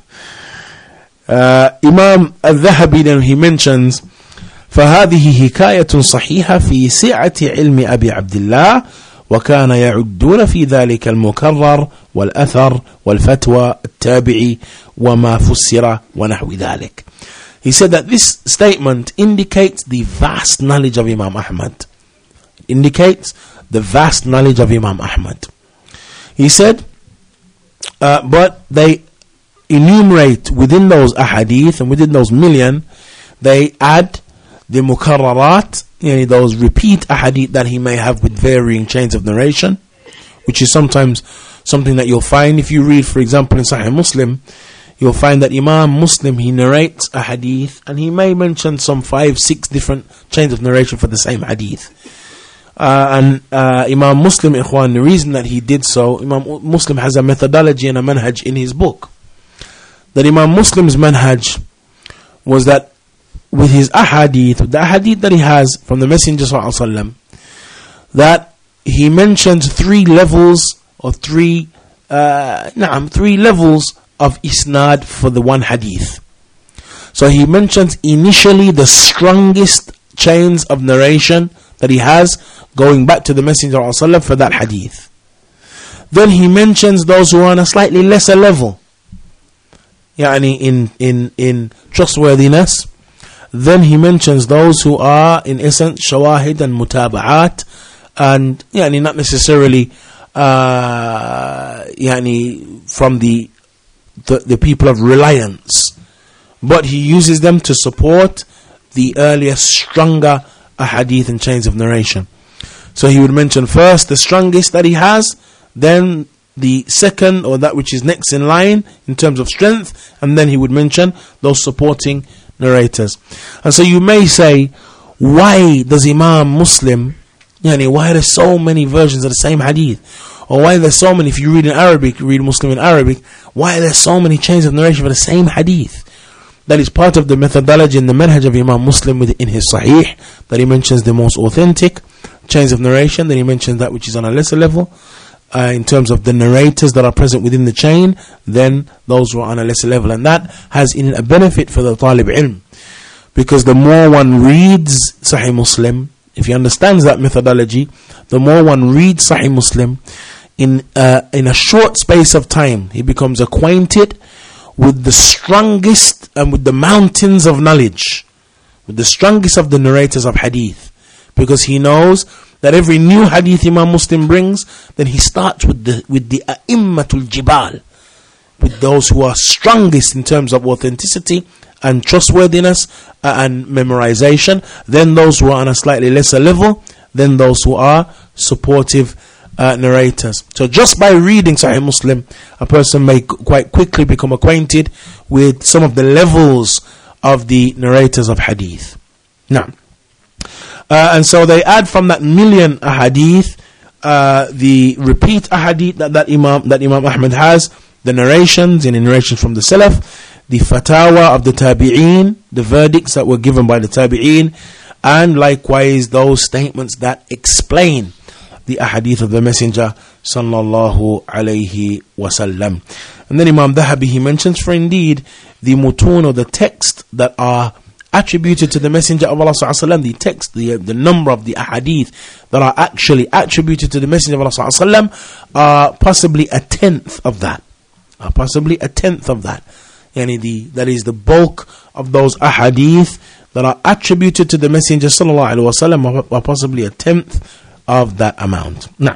uh, Imam al-Dhahabi, then he mentions, فهذه حكاية صحيحة في سعة علم أبي عبد الله وكان يعدون في ذلك المكرر والأثر والفتوى التابعي وما فسر ونحو ذلك. He said that this statement indicates the vast knowledge of Imam Ahmad. Indicates the vast knowledge of Imam Ahmad. He said, uh, but they enumerate within those ahadith and within those million, they add the mukarrarat, you know, those repeat ahadith that he may have with varying chains of narration, which is sometimes something that you'll find if you read, for example, in Sahih Muslim. You'll find that Imam Muslim, he narrates a hadith and he may mention some five, six different chains of narration for the same hadith. Uh, and uh, Imam Muslim, ikhwan, the reason that he did so, Imam Muslim has a methodology and a manhaj in his book. That Imam Muslim's manhaj was that with his ahadith, the ahadith that he has from the Messenger sallallahu alaihi wasallam, that he mentions three levels or three, uh, naam, three levels of isnad for the one hadith. So he mentions initially the strongest chains of narration that he has going back to the Messenger sallallahu alaihi wasallam for that hadith. Then he mentions those who are on a slightly lesser level, yani in in in trustworthiness. Then he mentions those who are in essence shawahid and mutaba'at, and yani not necessarily uh, yani from the, the the people of reliance, but he uses them to support the earlier stronger ahadith and chains of narration. So he would mention first the strongest that he has, then the second or that which is next in line in terms of strength, and then he would mention those supporting narrators. And so you may say, why does Imam Muslim, yani why are there so many versions of the same hadith? Or why are there so many, if you read in Arabic, you read Muslim in Arabic, why are there so many chains of narration for the same hadith? That is part of the methodology and the manhaj of Imam Muslim in his Sahih, that he mentions the most authentic chains of narration, then he mentions that which is on a lesser level, uh, in terms of the narrators that are present within the chain, then those who are on a lesser level. And that has in a benefit for the talib ilm, because the more one reads Sahih Muslim, if he understands that methodology, the more one reads Sahih Muslim, in uh, in a short space of time, he becomes acquainted with the strongest and with the mountains of knowledge, with the strongest of the narrators of hadith, because he knows that every new hadith Imam Muslim brings, then he starts with the with the a'immatul jibal, with those who are strongest in terms of authenticity and trustworthiness uh, and memorization, then those who are on a slightly lesser level, then those who are supportive Uh, narrators. So just by reading Sahih Muslim, a person may c- quite quickly become acquainted with some of the levels of the narrators of hadith. Now, uh, and so they add from that million ahadith, uh, the repeat ahadith that, that Imam that Imam Ahmad has, the narrations and the narrations from the Salaf, the fatawa of the tabi'een, the verdicts that were given by the tabi'een, and likewise those statements that explain the ahadith of the Messenger sallallahu alayhi wasallam. And then Imam Dhahabi, he mentions, for indeed the mutun or the text that are attributed to the Messenger of Allah sallallahu alayhi wasallam, the text, the, the number of the ahadith that are actually attributed to the Messenger of Allah sallallahu alayhi wasallam are possibly a tenth of that. Are possibly a tenth of that. Yani the, that is the bulk of those ahadith that are attributed to the Messenger sallallahu alayhi wasallam are, are possibly a tenth of that amount. Now,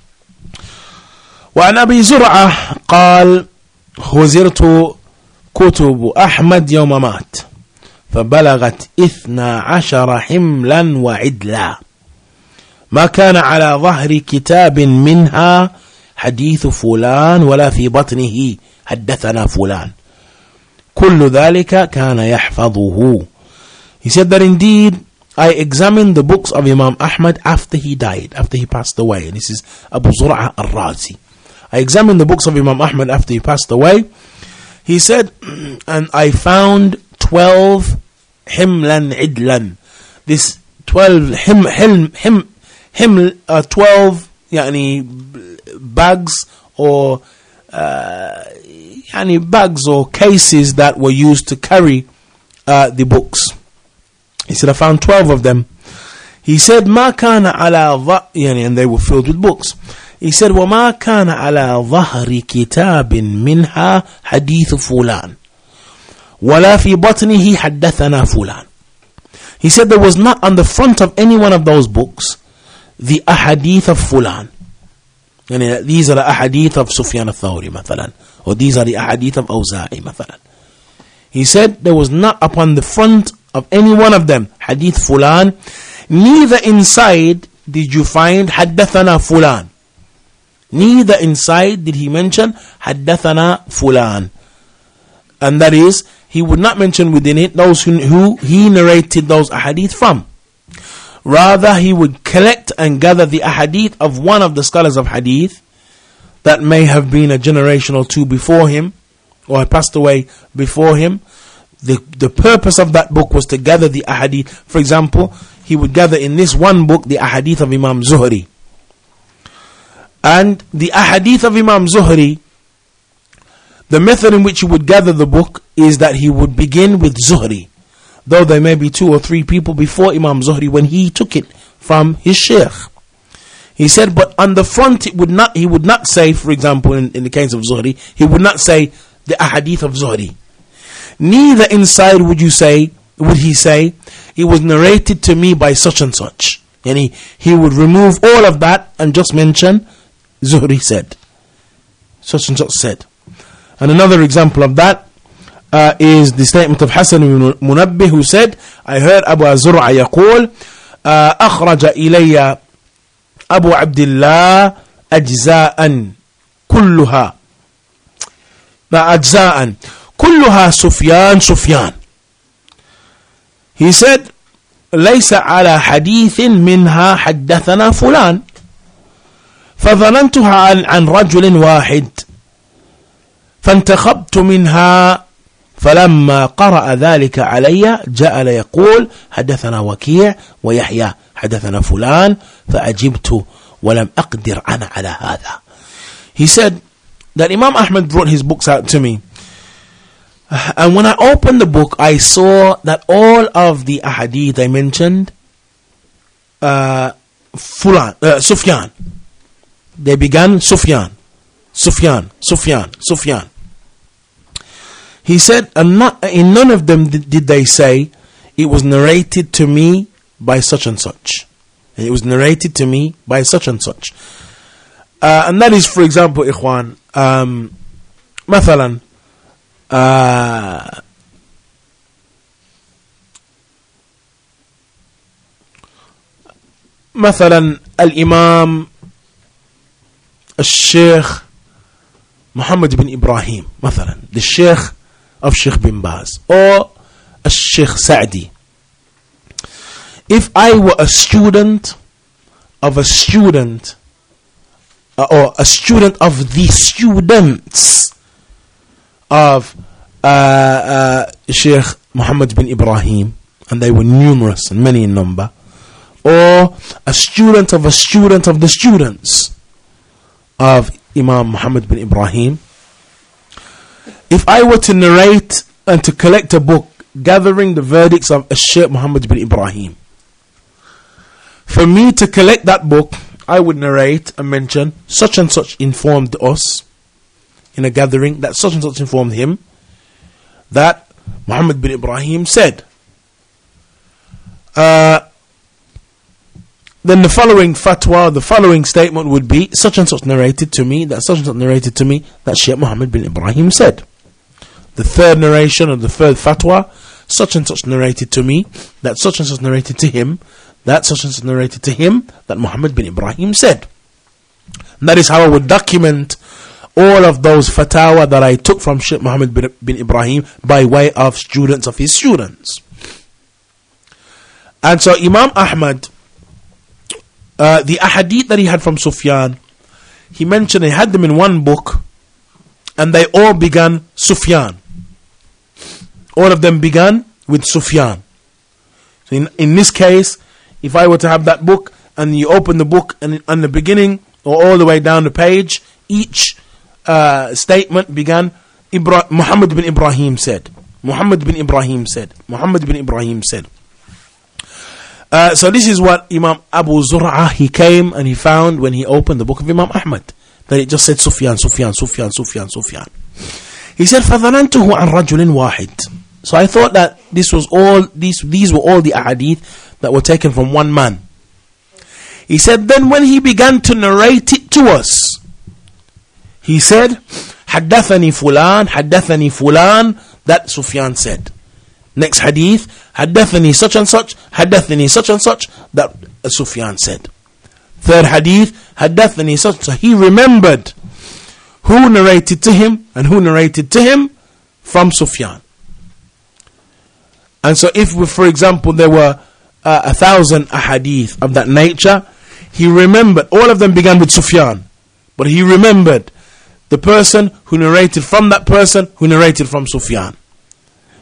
وعن أبي زرعة قال خزرت كتب أحمد يوم مات فبلغت إثنى عشر حملا وعدلا ما كان على ظهر كتاب منها حديث فلان ولا في بطنه حدثنا فلان كل ذلك كان يحفظه. He said that indeed I examined the books of Imam Ahmad after he died, after he passed away. And this is Abu Zur'a al-Razi. I examined the books of Imam Ahmad after he passed away. He said, and I found twelve himlan idlan. This twelve him him him him uh, twelve yani bags or uh, yani bags or cases that were used to carry uh, the books. He said, I found twelve of them. He said, ما كان على ظ... يعني, and they were filled with books. He said, وما كان على ظهر كتاب منها حديث فلان ولا في بطنه حدثنا فلان. He said there was not on the front of any one of those books the ahadith of fulan. يعني, these are the ahadith of Sufyan al-Thawri مثلا, or these are the ahadith of Awza'i مثلا. He said there was not upon the front of any one of them hadith fulan, neither inside did you find haddathana fulan, neither inside did he mention haddathana fulan. And that is, he would not mention within it those who, who he narrated those ahadith from. Rather, he would collect and gather the ahadith of one of the scholars of hadith that may have been a generation or two before him, or had passed away before him, the, the purpose of that book was to gather the ahadith. For example, he would gather in this one book the ahadith of Imam Zuhri. And the ahadith of Imam Zuhri, the method in which he would gather the book is that he would begin with Zuhri, though there may be two or three people before Imam Zuhri when he took it from his sheikh. He said, but on the front it would not, he would not say, for example, in, in the case of Zuhri, he would not say the ahadith of Zuhri. Neither inside would you say, would he say, it was narrated to me by such and such. And he, he would remove all of that and just mention Zuhri said, such and such said. And another example of that uh, is the statement of Hassan ibn Munabbih, who said, I heard Abu Zur'a يقول أخرج إلي أبو عبد الله أجزاء كلها أجزاء كلها سفيان سفيان. He said, ليس على حديث منها حدثنا فلان فظننتها عن, عن رجل واحد فانتخبت منها فلما قرأ ذلك علي جعل يقول حدثنا وكيع ويحيى حدثنا فلان فأجبت ولم أقدر أنا على هذا. He said that Imam Ahmad brought his books out to me, and when I opened the book I saw that all of the ahadith I mentioned uh, Fulan, uh, Sufyan, they began Sufyan, Sufyan, Sufyan, Sufyan. He said, and not, in none of them did, did they say, it was narrated to me by such and such. And it was narrated to me by such and such. Uh, and that is, for example, Ikhwan, um, مثلا, uh, مثلا الإمام الشيخ محمد بن إبراهيم مثلا, the Sheikh of Sheikh bin Baz, or a Sheikh Sa'di. If I were a student of a student, uh, or a student of the students of uh, uh, Sheikh Muhammad bin Ibrahim, and they were numerous and many in number, or a student of a student of the students of Imam Muhammad bin Ibrahim, if I were to narrate and to collect a book gathering the verdicts of Sheikh Muhammad bin Ibrahim, for me to collect that book, I would narrate and mention such and such informed us in a gathering, that such and such informed him that Muhammad bin Ibrahim said. Uh, then the following fatwa, the following statement would be, such and such narrated to me, that such and such narrated to me, that Sheikh Muhammad bin Ibrahim said. The third narration of the third fatwa, such and such narrated to me, that such and such narrated to him, that such and such narrated to him, that Muhammad bin Ibrahim said. And that is how I would document all of those fatwa that I took from Sheikh Muhammad bin, bin Ibrahim by way of students of his students. And so Imam Ahmad, uh, the ahadith that he had from Sufyan, he mentioned he had them in one book, and they all began Sufyan. All of them began with Sufyan. So in, in this case, if I were to have that book, and you open the book, and on the beginning, or all the way down the page, each uh, statement began, Ibra- Muhammad bin Ibrahim said, Muhammad bin Ibrahim said, Muhammad bin Ibrahim said. Uh, so this is what Imam Abu Zur'a, he came and he found when he opened the book of Imam Ahmad, that it just said Sufyan, Sufyan, Sufyan, Sufyan, Sufyan. He said, فَظَنَنْتُهُ عَنْ رَجُلٍ وَاحِدٍ. So I thought that this was all, these, these were all the ahadith that were taken from one man. He said, then when he began to narrate it to us, he said, حَدَّثَنِي فُلَان, حَدَّثَني فُلَان, that Sufyan said. Next hadith, حَدَّثَني such and such, حَدَّثَني such and such, that Sufyan said. Third hadith, حَدَّثَني such and such. He remembered who narrated to him and who narrated to him from Sufyan. And so if, we, for example, there were uh, a thousand ahadith of that nature, he remembered, all of them began with Sufyan, but he remembered the person who narrated from that person who narrated from Sufyan.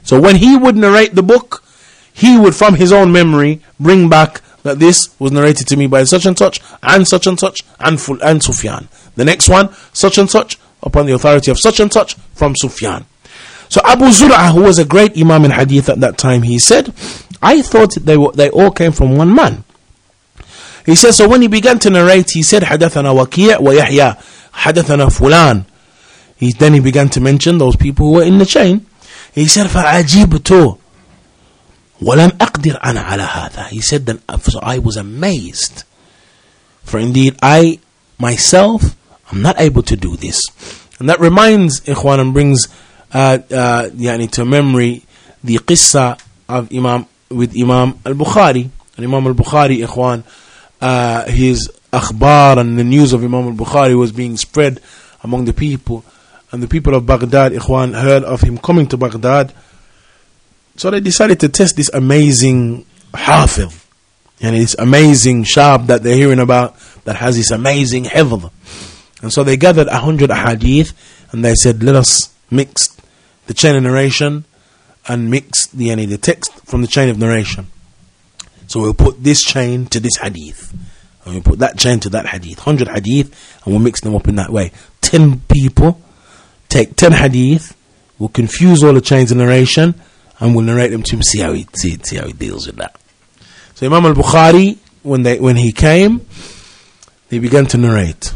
So when he would narrate the book, he would from his own memory bring back that this was narrated to me by such and such, and such and such, and, Ful- and Sufyan. The next one, such and such, upon the authority of such and such, from Sufyan. So Abu Zur'ah, who was a great Imam in Hadith at that time, he said, I thought they were, they all came from one man. He said, so when he began to narrate, he said, حدثنا وكيع ويحيى حدثنا فلان. He, then he began to mention those people who were in the chain. He said, فَعَجِبْتُ وَلَمْ أَقْدِرْ أَنَا عَلَى هَذَا. He said, then so I was amazed. For indeed, I myself am not able to do this. And that reminds, Ikhwan, and brings uh, uh, yani to memory the qissa of Imam, with Imam al-Bukhari. And Imam al-Bukhari, Ikhwan, uh, his akhbar and the news of Imam al-Bukhari was being spread among the people. And the people of Baghdad, Ikhwan, heard of him coming to Baghdad. So they decided to test this amazing hafiz, and this amazing shab that they're hearing about, that has this amazing hifz. And so they gathered a hundred ahadith, and they said, let us mix the chain of narration and mix the, yani, the text from the chain of narration. So we'll put this chain to this hadith, and we'll put that chain to that hadith. Hundred hadith, and we'll mix them up in that way. Ten people take ten hadith, we'll confuse all the chains of narration, and we'll narrate them to him, see how he see, see how he deals with that. So Imam al-Bukhari, when they when he came, they began to narrate.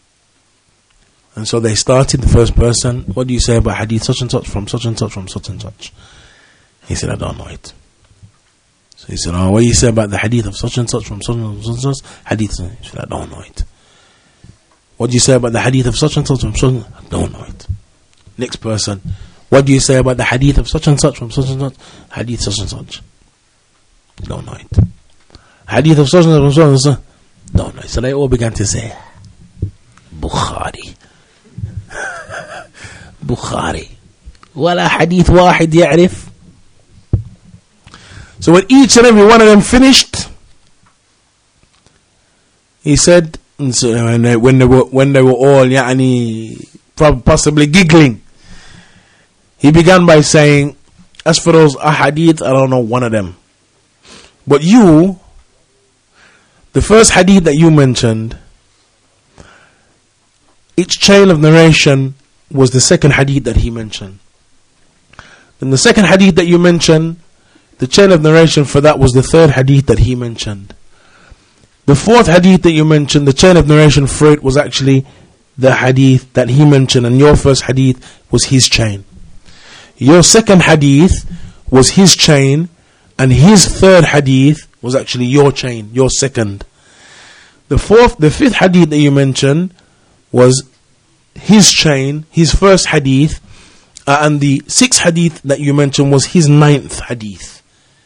And so they started, the first person, what do you say about hadith such and such, from such and such, from such and such? He said, I don't know it. So he said, oh, what do you say about the hadith of such and such, from such and such, such hadith? He said, I don't know it. What do you say about the hadith of such and such, from such and such? I don't know it. Next person, what do you say about the hadith of such and such, from such and such? Hadith such and such. Don't know it. Hadith of such and such, from such and such? Don't know it. So they all began to say, Bukhari. Bukhari. Wala hadith wahid ya'rif. So when each and every one of them finished, he said, so when, they, when they were when they were all yani, possibly giggling, he began by saying, as for those ahadith, I don't know one of them. But you, the first hadith that you mentioned, each chain of narration was the second hadith that he mentioned. Then the second hadith that you mentioned, the chain of narration for that was the third hadith that he mentioned. The fourth hadith that you mentioned, the chain of narration for it was actually the hadith that he mentioned, and your first hadith was his chain. Your second hadith was his chain, and his third hadith was actually your chain, your second. The fourth, the fifth hadith that you mentioned was his chain, his first hadith, uh, and the sixth hadith that you mentioned was his ninth hadith.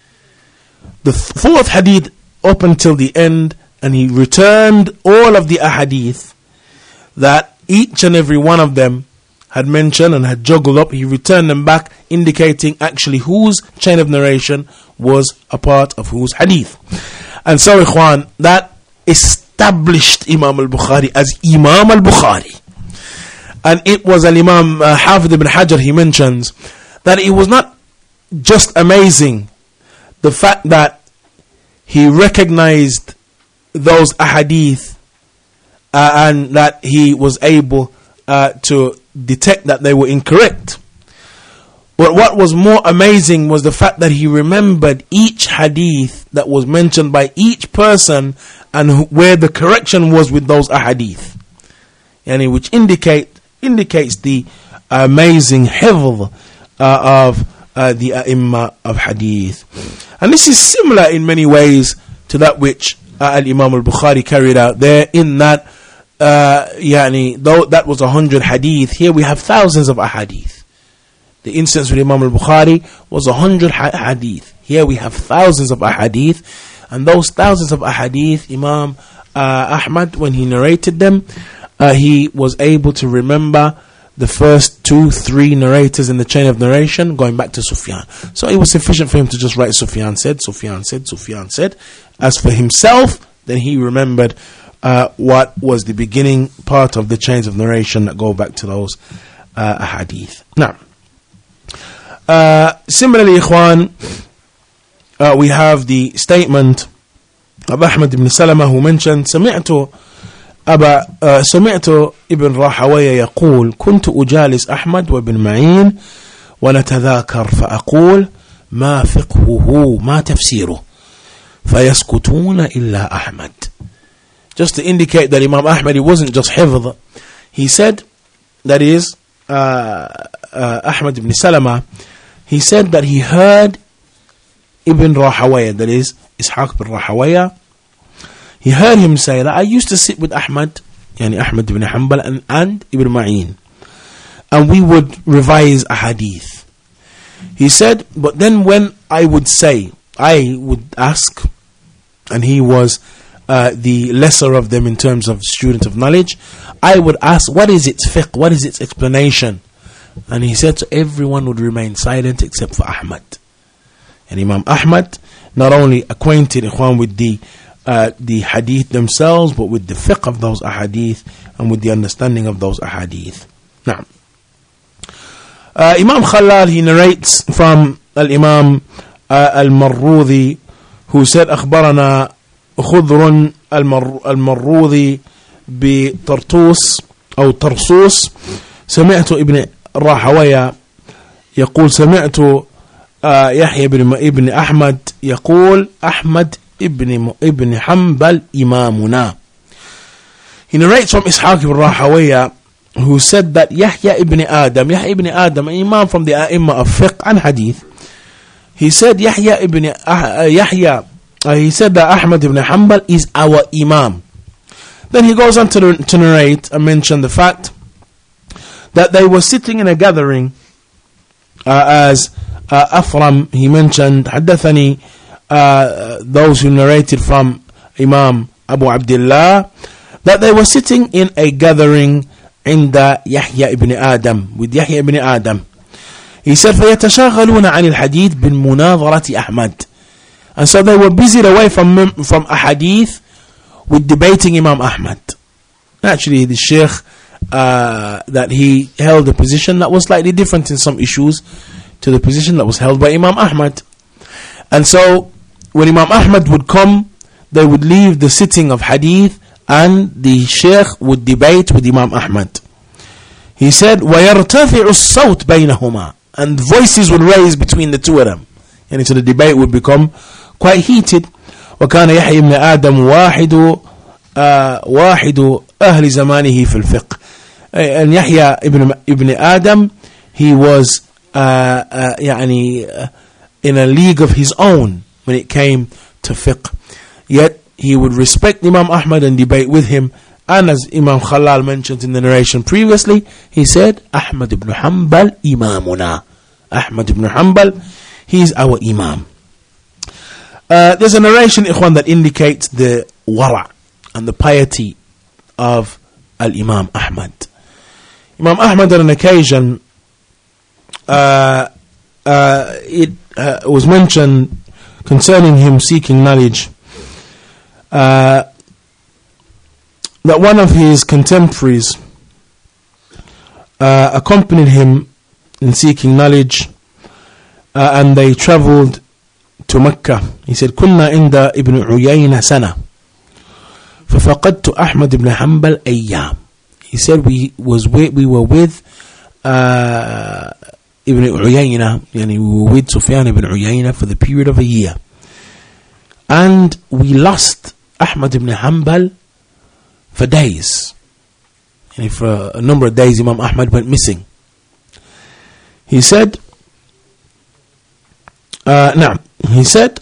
The th- fourth hadith up until the end, and he returned all of the ahadith that each and every one of them had mentioned and had juggled up. He returned them back, indicating actually whose chain of narration was a part of whose hadith. And so, Ikhwan, that established Imam al-Bukhari as Imam al-Bukhari. And it was al-Imam uh, Hafid ibn Hajar, he mentions that it was not just amazing the fact that he recognized those ahadith uh, and that he was able uh, to detect that they were incorrect. But what was more amazing was the fact that he remembered each hadith that was mentioned by each person and wh- where the correction was with those ahadith, yani which indicate indicates the amazing hifz uh, of uh, the A'imma of hadith. And this is similar in many ways to that which uh, Al-Imam al-Bukhari carried out there, in that uh, yani, though that was a hundred hadith, here we have thousands of ahadith. The instance with Imam al-Bukhari was a hundred ha- hadith. Here we have thousands of ahadith, and those thousands of ahadith, Imam uh, Ahmad, when he narrated them, uh, he was able to remember the first two, three narrators in the chain of narration, going back to Sufyan. So it was sufficient for him to just write Sufyan said, Sufyan said, Sufyan said. As for himself, then he remembered uh, what was the beginning part of the chains of narration that go back to those uh, hadith. Now, Uh, similarly, Ikhwan, uh, we have the statement of Ahmad ibn Salama who mentioned سمعت أبا uh, سمعت ابن راحوية يقول كنت أجالس أحمد وابن معين ونتذاكر فأقول ما فقهه ما تفسيره فيسكتون إلا أحمد. Just to indicate that Imam Ahmad, he wasn't just hifz. He said, that is uh, uh, Ahmad ibn Salama, he said that he heard Ibn Rahawayah, that is Ishaq ibn Rahawayah, he heard him say that I used to sit with Ahmad, yani Ahmad ibn Hanbal and, and Ibn Ma'in, and we would revise a hadith. He said, but then when I would say, I would ask, and he was uh, the lesser of them in terms of student of knowledge, I would ask, what is its fiqh, what is its explanation? And he said, so everyone would remain silent except for Ahmad. And Imam Ahmad, not only acquainted ikhwan with the uh, the hadith themselves, but with the fiqh of those ahadith and with the understanding of those ahadith. Now, uh, Imam Khalal, he narrates from Al-Imam uh, Al-Marrudhi, who said, أخبرنا خضر المرودي بطرطوس أو طرسوس سمعت ابن راحوية يقول سمعت آه يحيى بن ابن أحمد يقول أحمد ابن ابن حنبل إمامنا. He narrates from Ishaq ibn Rahawayah, who said that Yahya ibn Adam, Yahya ibn Adam, an imam from the A'imma of fiqh and hadith, he said Yahya ibn uh, Yahya, uh, he said that Ahmad ibn Hanbal is our imam. Then he goes on to, to narrate and mention the fact that they were sitting in a gathering uh, as uh, Afram, he mentioned, حدثني, uh, those who narrated from Imam Abu Abdullah, that they were sitting in a gathering عند Yahya ibn Adam, with Yahya ibn Adam. He said, فيتشاغلون عن الحديث بالمناظرة أحمد. And so they were busied away from from a hadith with debating Imam Ahmad. Actually, the Sheikh, uh, that he held a position that was slightly different in some issues to the position that was held by Imam Ahmad. And so, when Imam Ahmad would come, they would leave the sitting of hadith and the Sheikh would debate with Imam Ahmad. He said, وَيَرْتَفِعُ الصَّوْتِ بَيْنَهُمَا. And voices would raise between the two of them. And so the debate would become quite heated. وكان يحيى بن آدم واحد آه واحد أهل زمانه في الفقه. And Yahya ibn, ibn Adam, he was uh, uh, يعني, uh, in a league of his own when it came to fiqh. Yet he would respect Imam Ahmad and debate with him. And as Imam Khalal mentioned in the narration previously, he said, Ahmad ibn Hanbal imamuna. Ahmad ibn Hanbal, he is our imam. Uh, there's a narration, ikhwan, that indicates the wara' and the piety of Al-Imam Ahmad. Imam Ahmad, on an occasion, uh, uh, it uh, was mentioned concerning him seeking knowledge, uh, that one of his contemporaries uh, accompanied him in seeking knowledge, uh, and they travelled to Mecca. He said, كنا عند ابن عيينة سنة ففقدت أحمد بن حنبل أيام. He said we was with, we were with uh, Ibn Uyayna, yani we were with Sufyan ibn Uyayna for the period of a year, and we lost Ahmad ibn Hanbal for days. And for a number of days Imam Ahmad went missing. He said, uh, نعم, he said,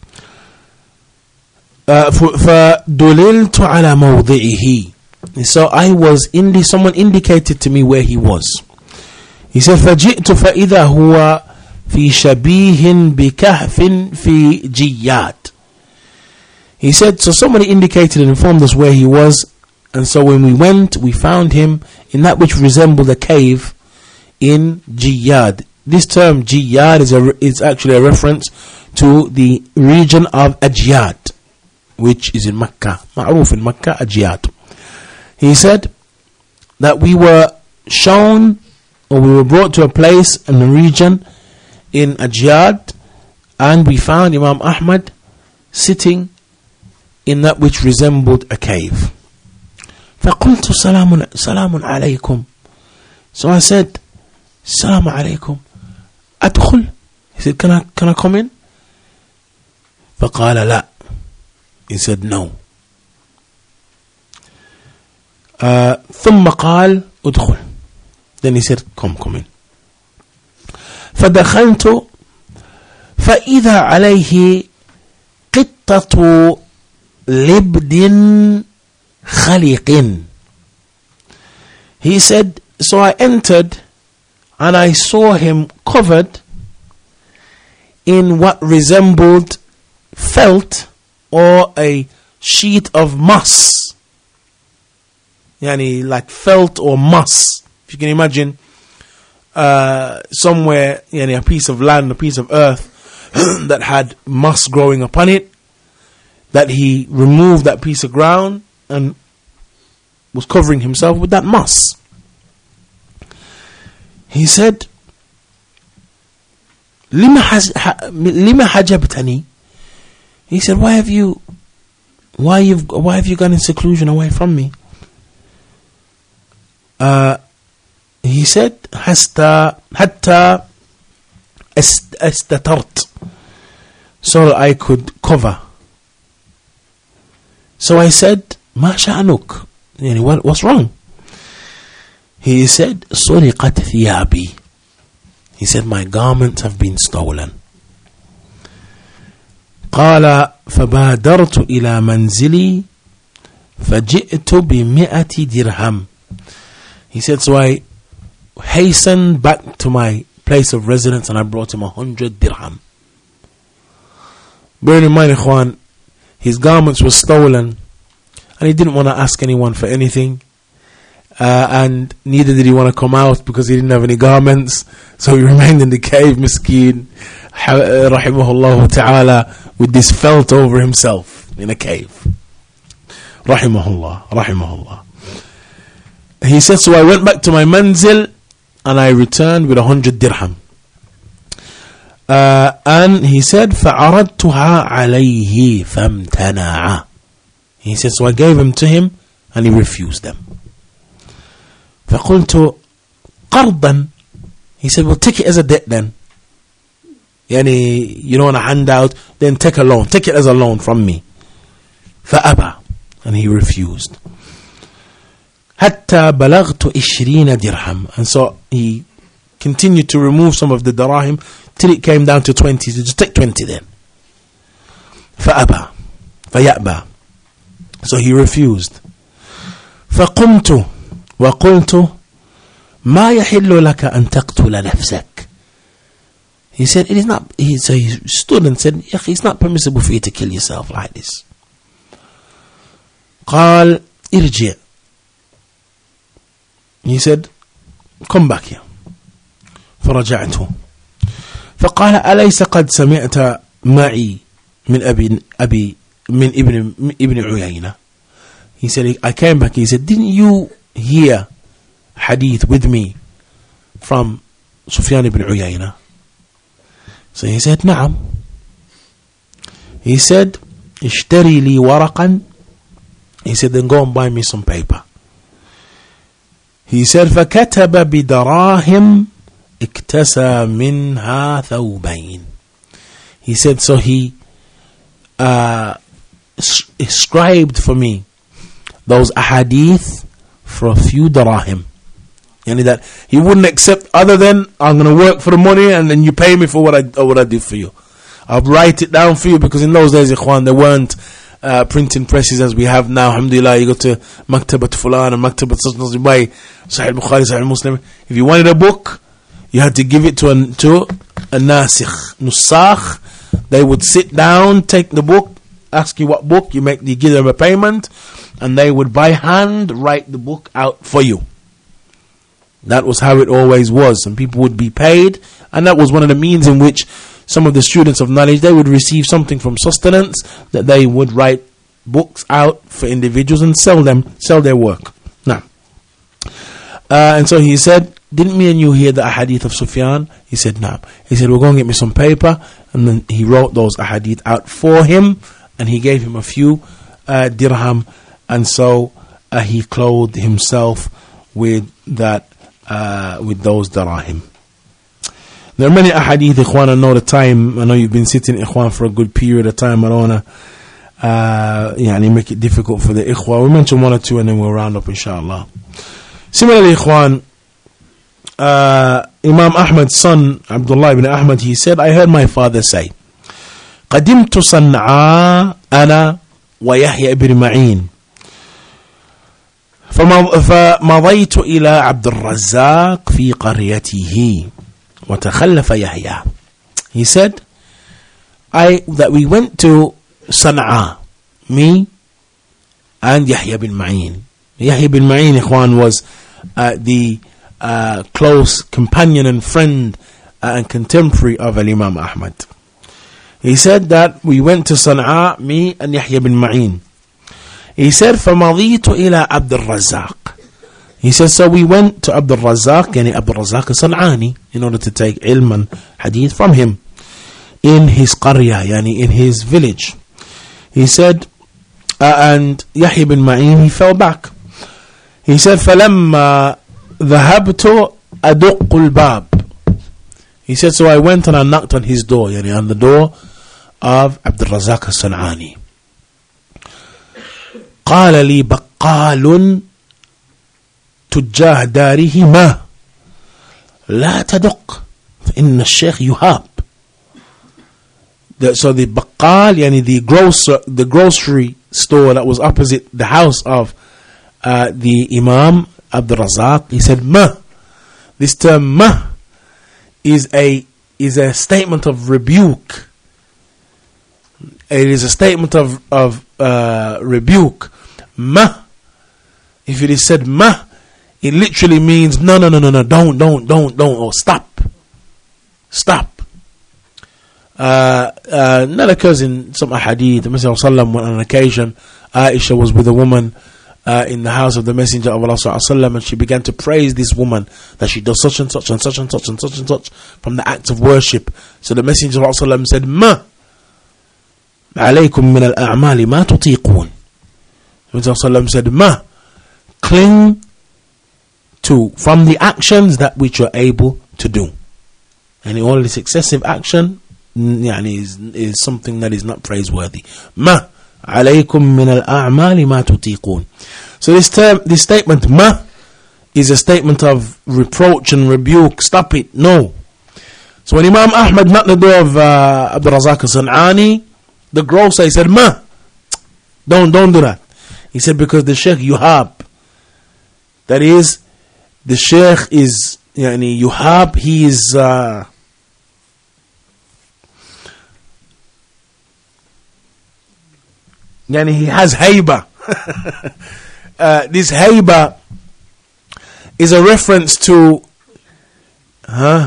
uh, فدللت على موضعه. So I was indi- someone indicated to me where he was. He said, فجئت فإذا هو في شبيه بكهف في جياد. He said, so somebody indicated and informed us where he was, and so when we went, we found him in that which resembled a cave in Jiyad. This term Jiyad is a, is actually a reference to the region of Ajiyad, which is in Mecca. Ma'ruf in Mecca, Ajiyad. He said that we were shown, or we were brought to a place in the region in Ajyad, and we found Imam Ahmad sitting in that which resembled a cave. فَقُلْتُ سَلَامٌ سَلَامٌ عَلَيْكُمْ. So I said, Salaam alaykum. Adkhul. He said, can I, can I come in? فَقَالَ لَا. He said, no. Uh, ثُمَّ قال ادخل. Then he said, come, come in. فدخلت فإذا عليه قطة لبد خليق. He said, so I entered and I saw him covered in what resembled felt or a sheet of moss. Yani like felt or moss. If you can imagine uh, somewhere, yani a piece of land, a piece of earth that had moss growing upon it, that he removed that piece of ground and was covering himself with that moss. He said, Lima hajabtani. He said, why have you why you've why have you gone in seclusion away from me? Uh, he said, Hasta hatta estatart, so that I could cover. So I said, Ma sha'anuk? What, what's wrong? He said, Suriqat thiyabi. He said, my garments have been stolen. قال فبادرت إلى منزلي فجئت بمئة درهم. He said, so I hastened back to my place of residence and I brought him a hundred dirham. Bearing in mind, Ikhwan, his garments were stolen and he didn't want to ask anyone for anything. Uh, and neither did he want to come out because he didn't have any garments, so he remained in the cave, miskeen, rahimahullah ta'ala, with this felt over himself in a cave. Rahimahullah, rahimahullah. He said, so I went back to my manzil and I returned with a hundred dirham. Uh, and he said, فَعَرَضْتُهَا عَلَيْهِ فَامْتَنَعَ. He said, so I gave them to him and he refused them. فَقُلْتُ قَرْضًا. He said, well, take it as a debt then. Yani, you don't want a handout, then take a loan. Take it as a loan from me. فَأَبَى. And he refused. حَتَّى بَلَغْتُ إِشْرِينَ دِرْهَمْ. And so he continued to remove some of the dirahim till it came down to twenty. So just take twenty then. فَأَبَى. فَيَأْبَى. So he refused. فَقُمْتُ وَقُلْتُ مَا يَحِلُّ لَكَ أَن تَقْتُلَ نَفْسَكَ. He said, it is not, he, so he stood and said, it's not permissible for you to kill yourself like this. قال ارجع. He said, come back here. فرجعته فقال أليس قد سمعت معي من أبي أبي من ابن ابن عيينة. He said, I came back. He said, didn't you hear hadith with me from Sufyan ibn Uyayna? So he said, نعم. He said, اشتري لي ورقا. He said, then go and buy me some paper. He said, فكتب بدراهم اكتسى منها ثوبين. He said, so he uh, scribed for me those ahadith for a few dirahim. Yani that he wouldn't accept other than, I'm going to work for the money and then you pay me for what I what I did for you. I'll write it down for you, because in those days, ikhwan, there weren't uh, printing presses as we have now. Alhamdulillah, you go to Maktabat Fulan and Maktabat Sahih Bukhari, Sahih Sahih Muslim. If you wanted a book, you had to give it to a, to a nasikh, nusakh. They would sit down, take the book, ask you what book, you make, you give them a payment, and they would by hand write the book out for you. That was how it always was, and people would be paid, and that was one of the means in which some of the students of knowledge, they would receive something from sustenance, that they would write books out for individuals and sell them, sell their work. Now, uh, and so he said, didn't me and you hear the ahadith of Sufyan? He said, no. He said, we're going to get me some paper. And then he wrote those ahadith out for him, and he gave him a few uh, dirham, and so uh, he clothed himself with that, uh, with those dirahim. There are many ahadith, Ikhwan. I know the time. I know you've been sitting, Ikhwan, for a good period of time. I don't want to uh, yani make it difficult for the Ikhwan. We'll mention one or two and then we'll round up, inshallah. Similarly, Ikhwan, uh, Imam Ahmad's son, Abdullah ibn Ahmad, he said, I heard my father say, قدمت صنعاء أنا ويحيى بن معين فمضيت إلى عبد الرزاق في قريته وتخلف يحيى. He said, I that we went to Sana'a, me and Yahya bin Ma'in. Yahya bin Ma'in, Ikhwan, was uh, the uh, close companion and friend uh, and contemporary of Imam Ahmad. He said that we went to Sana'a, me and Yahya bin Ma'in. He said, فَمَضِيتُ إِلَىٰ عَبْدِ الرَّزَّاقِ. He says, so we went to Abdul Razak, yani Abdul Razak al-San'ani, in order to take ilm and hadith from him in his qarya, yani in his village. He said, uh, and Yahya bin Ma'in, he fell back. He said, فَلَمَّا ذَهَبْتُ أَدُقُّ الْبَابِ. He said, so I went and I knocked on his door, yani on the door of Abdul Razak al-San'ani. قال لي بقال تجاه داره ما لا تدق فإن الشيخ يهاب. So the baqal, yani the grocer, the grocery store that was opposite the house of uh, the Imam Abdul Razak, he said ma. This term ma is a is a statement of rebuke. It is a statement of of uh, rebuke. Ma. If it is said ma, it literally means no, no, no, no, no, don't, don't, don't, don't, or stop, stop. Uh, uh, that occurs in some hadith. The Messenger sallam, on an occasion, Aisha was with a woman uh, in the house of the Messenger of Allah sallam, and she began to praise this woman that she does such and such and such and such and such and such from the acts of worship. So the Messenger of Allah sallam said, "Ma, alaykum min al-a'mali ma tutiqun." The Messenger of Allah said, "Ma, cling to from the actions that which you're able to do." And all this excessive action يعني, is, is something that is not praiseworthy. Ma alaykum min al-a'mali ma tutiqun. So this term, this statement ma is a statement of reproach and rebuke. Stop it. No. So when Imam Ahmad knocked the door of uh, Abdul Razak al-San'ani, the grocer, he said, ma, don't, don't do that. He said, because the Sheikh Yuhab, that is, the Sheikh is, yani, Yuhab, he is, uh, yani, he has hayba. uh, this hayba is a reference to, huh?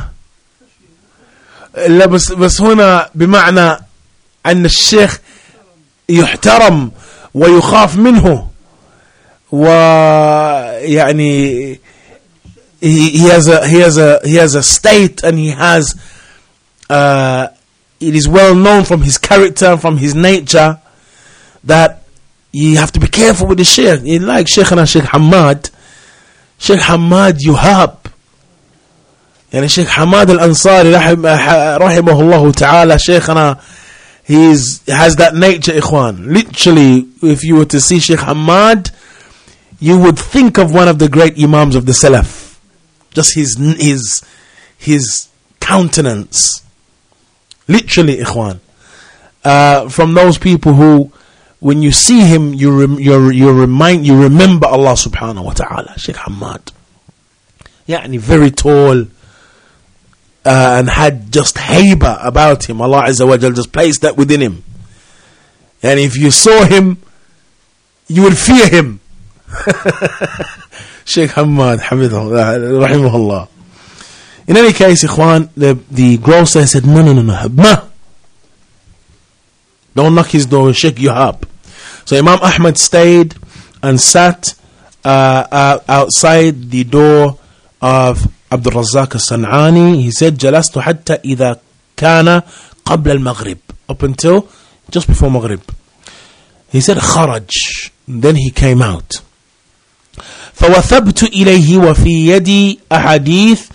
بس بس هنا بمعنى أن الشيخ يحترم ويخاف منه ويعني he, he has a he has a he has a state, and he has uh, it is well known from his character, from his nature, that you have to be careful with the Sheikh. Like Sheikhana Sheikh Hamad, Sheikh Hamad Yuhab, يعني Sheikh Hamad al-Ansari rahimahullah ta'ala, Sheikhana, he is, has that nature, ikhwan. Literally, if you were to see Sheikh Hamad, you would think of one of the great imams of the Salaf. Just his his his countenance. Literally, ikhwan. Uh, from those people who, when you see him, you rem, you you remind you remember Allah subhanahu wa ta'ala. Sheikh Hamad, يعني very tall, uh, and had just hayba about him. Allah Azza wa Jal just placed that within him, and if you saw him, you would fear him. Sheikh Hamad, rahimahullah. In any case, ikhwan, the the grocer said, no, no, no, no, ma. Don't knock his door, Sheikh Yuhab. So Imam Ahmad stayed and sat uh, uh, outside the door of Abdul Razzaq al-San'ani, he said, جلست حتى إذا كان قبل المغرب, up until just before Maghrib. He said, خرج, then he came out. فوثبت إليه وفي يدي أحاديث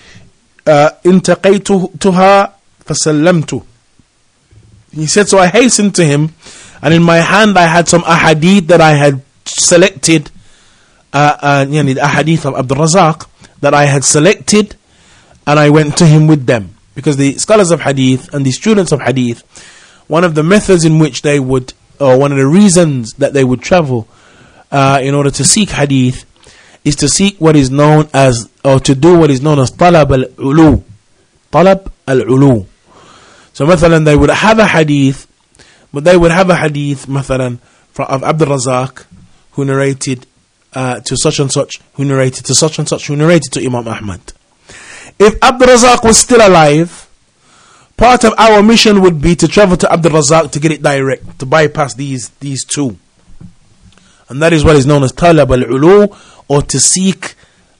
انتقيتها فسلمت. He said, so I hastened to him, and in my hand I had some ahadith that I had selected, uh, uh, you know, the ahadith of Abdul Razzaq that I had selected, and I went to him with them. Because the scholars of hadith and the students of hadith, one of the methods in which they would, or one of the reasons that they would travel uh, in order to seek hadith, is to seek what is known as, or to do what is known as talab al-ulu. Talab al-ulu. So, مثلا, they would have a hadith, but they would have a hadith, مثلا, of Abdul Razzaq, who narrated uh, to such and such, who narrated to such and such, who narrated to Imam Ahmad. If Abdul Razzaq was still alive, part of our mission would be to travel to Abdul Razzaq to get it direct, to bypass these these two. And that is what is known as talab al-ulu, or to seek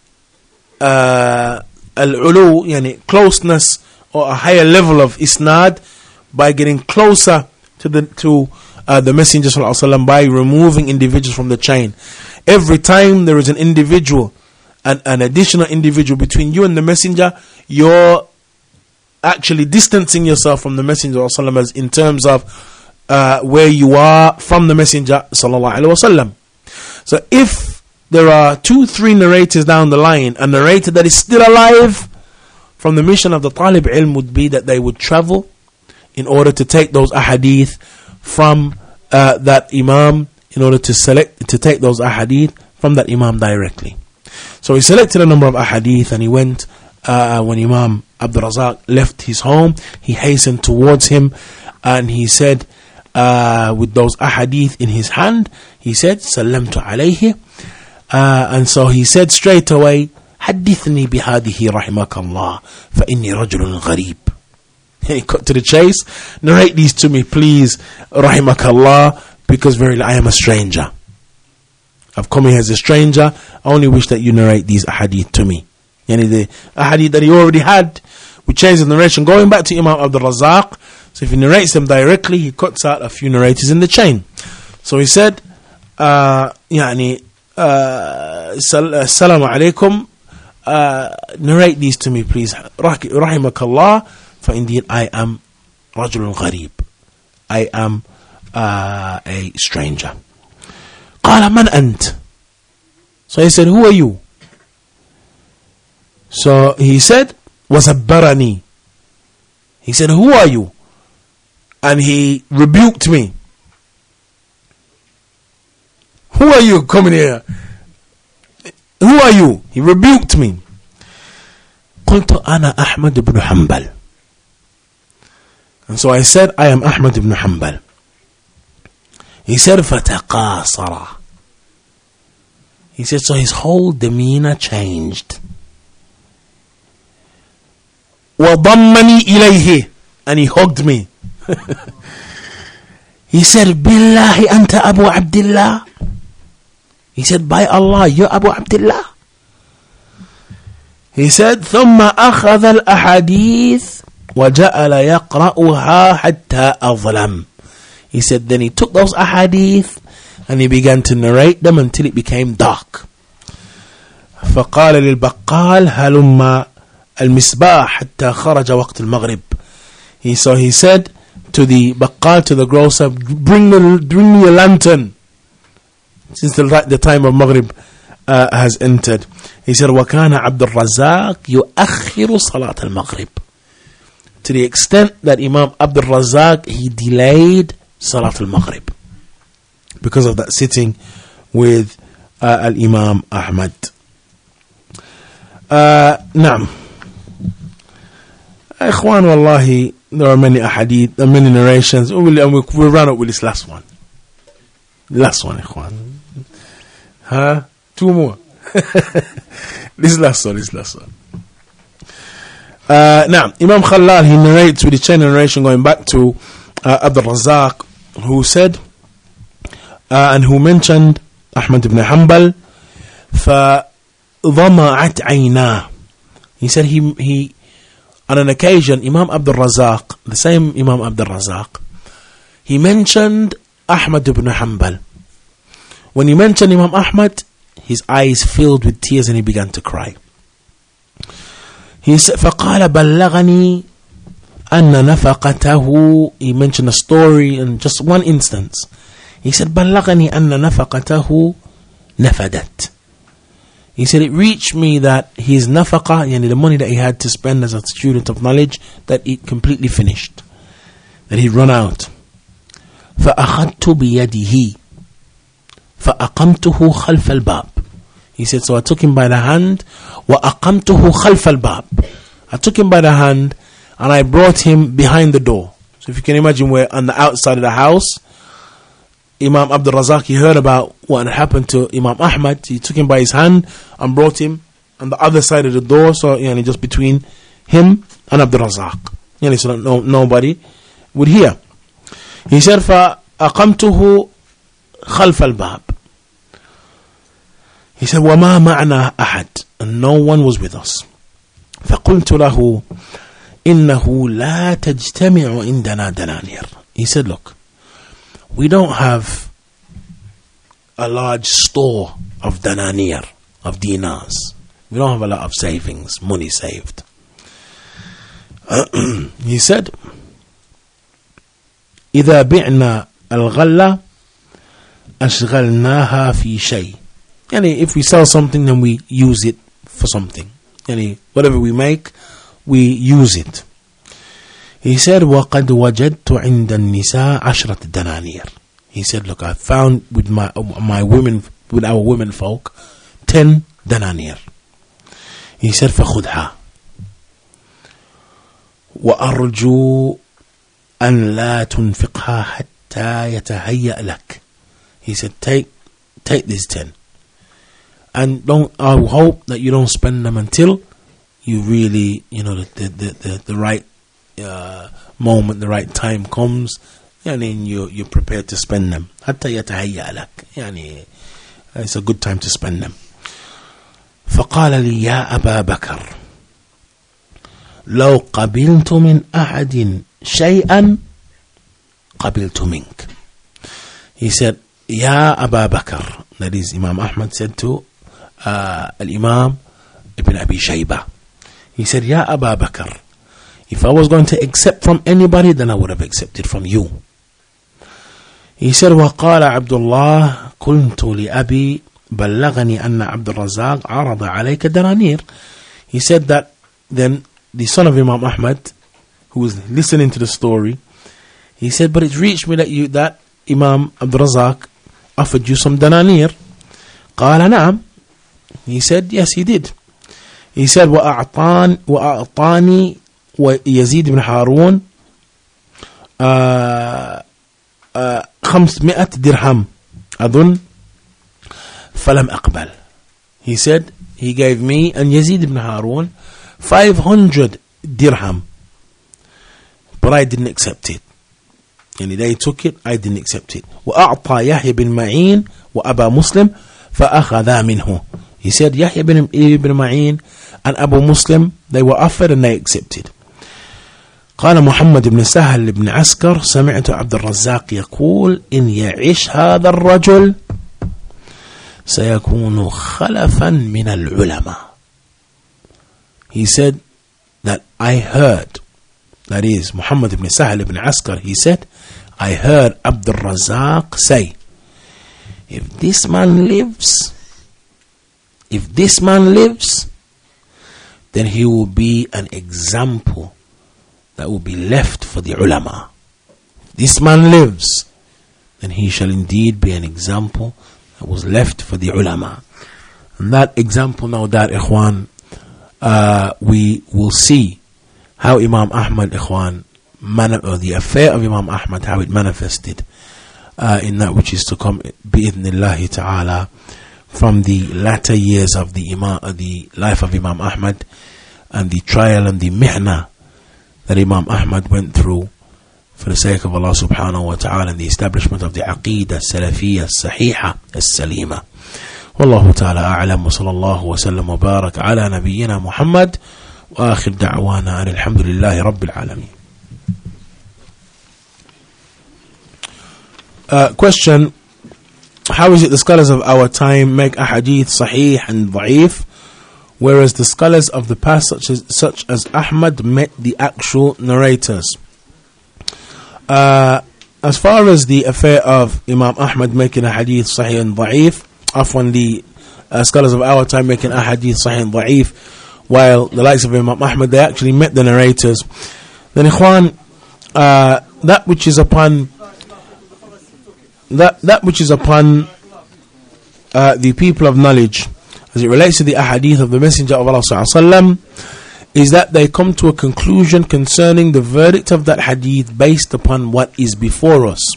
uh, al-ulu, yani closeness, or a higher level of isnad, by getting closer to the to uh, the Messenger sallallahu alaihi wasallam, by removing individuals from the chain. Every time there is an individual, an, an additional individual between you and the Messenger, you're actually distancing yourself from the Messenger sallallahu alaihi wasallam, in terms of uh, where you are from the Messenger sallallahu alaihi wasallam. So if there are two, three narrators down the line, a narrator that is still alive, from the mission of the Talib Ilm would be that they would travel in order to take those ahadith from uh, that Imam, in order to select, to take those ahadith from that Imam directly. So he selected a number of ahadith, and he went, uh, when Imam Abdul Razzaq left his home, he hastened towards him, and he said, uh, with those ahadith in his hand, he said, Sallamtu alayhi. Uh, and so he said straight away, حدثني بهذه رحمك الله فإني رجل غريب. He cut to the chase. Narrate these to me, please, رحمك الله, because verily I am a stranger. I've come here as a stranger. I only wish that you narrate these ahadith to me. Yani the ahadith that he already had, we changed the narration going back to Imam Abdul Razzaq. So if he narrates them directly, he cuts out a few narrators in the chain. So he said, uh, يعني uh, Assalamu alaikum. Uh, narrate these to me, please. Rahimakallah, for indeed I am rajulun gharib. I am uh, a stranger. Qala man ant. So he said, who are you? So he said, wasabbarani. He said, who are you? And he rebuked me. Who are you coming here? Who are you? He rebuked me. قلت أنا أحمد بن حنبل. And so I said, I am Ahmad ibn Hanbal. He said, فتقاصر. He said, so his whole demeanor changed. وضمني إليه. And he hugged me. He said, بالله أنت أبو عبد الله. He said, by Allah, you're Abu Abdullah. He said, ثم أخذ الأحاديث وجعل يقرأها حتى أظلم. He said, then he took those ahadith and he began to narrate them until it became dark. فقال للبقال هلما المصباح حتى خرج وقت المغرب. He so he said to the baqal, to the grocer, bring the, bring me a lantern, since the, the time of Maghrib uh, has entered. He said, وَكَانَ عَبْدُ الرَّزَّاقِ يُؤَخِّرُ صَلَاةَ الْمَغْرِبِ. To the extent that Imam Abdul Razzaq, he delayed Salat al-Maghrib because of that sitting with uh, Al-Imam Ahmad. Uh, Naam. Ikhwan, wallahi, there are many ahadith, there are many narrations. We'll, we'll, we'll run up with this last one. Last one, Ikhwan. Huh? Two more. This last one, this last one. Uh, now, Imam Khalal, he narrates with the chain of narration going back to uh, Abdul Razzaq, who said, uh, and who mentioned Ahmad ibn Hanbal, فَضَمَعَتْ عَيْنَاهُ. He said he, he on an occasion, Imam Abdul Razak, the same Imam Abdul Razak, he mentioned Ahmad ibn Hanbal. When he mentioned Imam Ahmad, his eyes filled with tears and he began to cry. He said, فَقَالَ بَلَّغَنِي أَنَّ نَفَقَتَهُ. He mentioned a story in just one instance. He said, بَلَّغَنِي أَنَّ نَفَقَتَهُ نَفَدَتْ. He said, it reached me that his nafaqah, yani the money that he had to spend as a student of knowledge, that it completely finished. That he'd run out. فَأَخَذْتُ بِيَدِهِ فَأَقَمْتُهُ خَلْفَ الْبَابِ. He said, so I took him by the hand, وَأَقَمْتُهُ خَلْفَ الْبَابِ. I took him by the hand and I brought him behind the door. So if you can imagine, we're on the outside of the house. Imam Abdul Razak, he heard about what had happened to Imam Ahmad. He took him by his hand and brought him on the other side of the door, so you know, just between him and Abdul Razak, you know, so that no, nobody would hear. He said, فَأَقَمْتُهُ خَلْفَ الْبَابِ. He said, وَمَا مَعْنَا أَحَدٍ. And no one was with us. فَقُلْتُ لَهُ إِنَّهُ لَا تَجْتَمِعُ عِنْدَنَا دَنَانِيرٌ. He said, look, we don't have a large store of dananir, of dinars. We don't have a lot of savings, money saved. He said, إِذَا بِعْنَا الْغَلَّةِ أَشْغَلْنَاهَا فِي شَيْءٍ. Yani, if we sell something, then we use it for something. Yani, whatever we make, we use it. He said, وَقَدْ وَجَدْتُ عِنْدَ النِّسَاءِ عَشْرَةِ دَنَانِيرٍ. He said, look, I found with my my women, with our women folk, ten dananir. He said, فَخُذْهَا وَأَرْجُو أَنْ لَا تُنْفِقْهَا حَتَّى يَتَهَيَّأْ لَكَ. He said, take, take these ten. And don't, I hope that you don't spend them until you really, you know, the the the, the right uh, moment, the right time comes, and then you you're prepared to spend them. Hatta yatahayya lak. Yani, it's a good time to spend them. فقال لي يا أبا بكر لو قبلت من أحد شيئا قبلت منك. He said, يا أبا بكر. That is, Imam Ahmad said to uh, Al-Imam Ibn Abi Shaybah. He said, Ya Aba Bakr, if I was going to accept from anybody, then I would have accepted from you. He said, وقال عبد الله قلت لأبي بلغني أن عبد الرزاق عرض عليك دنانير. He said that then the son of Imam Ahmad, who was listening to the story, he said, but it reached me that you that Imam Abdul Razak offered you some dananir. قال نعم. He said, yes, he did. He said, وأعطان وأعطاني ويزيد بن هارون خمسمائة درهم أظن فلم أقبل. He said, he gave me and Yazid ibn Harun five hundred dirham, but I didn't accept it. And they took it, I didn't accept it. وأعطى يحيى بن معين وأبا مسلم فأخذا منه. He said, Yahya ibn, ibn Ma'in and Abu Muslim, they were offered and they accepted. قال محمد بن سهل بن عسكر سمعت عبد الرزاق يقول إن يعيش هذا الرجل سيكون خلفا من العلماء. He said that I heard, that is Muhammad ibn Sahal ibn Askar, he said, I heard Abdul Razak say, if this man lives, if this man lives, then he will be an example that will be left for the ulama. If this man lives, then he shall indeed be an example that was left for the ulama. And that example, no doubt, ikhwan, uh, we will see how Imam Ahmad, ikhwan, mani- or the affair of Imam Ahmad, how it manifested uh, in that which is to come, bi'idhnillahi ta'ala, from the latter years of the Imam, uh, the life of Imam Ahmad, and the trial and the mihna that Imam Ahmad went through for the sake of Allah subhanahu wa ta'ala, and the establishment of the Aqidah Salafiyya Sahiha As-Salima. Wallahu ta'ala a'lam, wa sallallahu wa sallam wa barak ala nabiyyina Muhammad وآخر دعوانا أن الحمد لله رب العالمين. Uh, question: how is it the scholars of our time make ahadith sahih and da'if, whereas the scholars of the past, such as such as Ahmad, met the actual narrators? Uh, as far as the affair of Imam Ahmad making a hadith sahih and da'if, often the uh, scholars of our time making a hadith sahih and da'if, while the likes of Imam Ahmad, they actually met the narrators, then ikhwan, uh, that which is upon that that which is upon uh, the people of knowledge as it relates to the ahadith of the Messenger of Allah sallallahu alaihi wasallam is that they come to a conclusion concerning the verdict of that hadith based upon what is before us.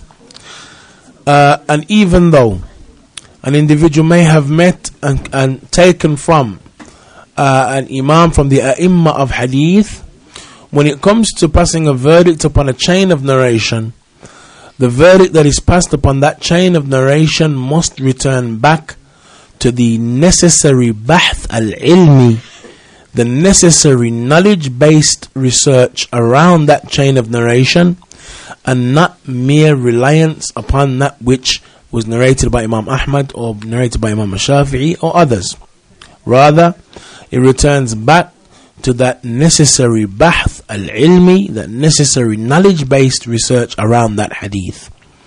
Uh, and even though an individual may have met and, and taken from uh, an imam from the ai*imma of hadith, when it comes to passing a verdict upon a chain of narration, the verdict that is passed upon that chain of narration must return back to the necessary bahth al-ilmi, the necessary knowledge-based research around that chain of narration, and not mere reliance upon that which was narrated by Imam Ahmad or narrated by Imam Shafi'i or others. Rather, it returns back to that necessary bahth al-ilmi, that necessary knowledge-based research around that hadith.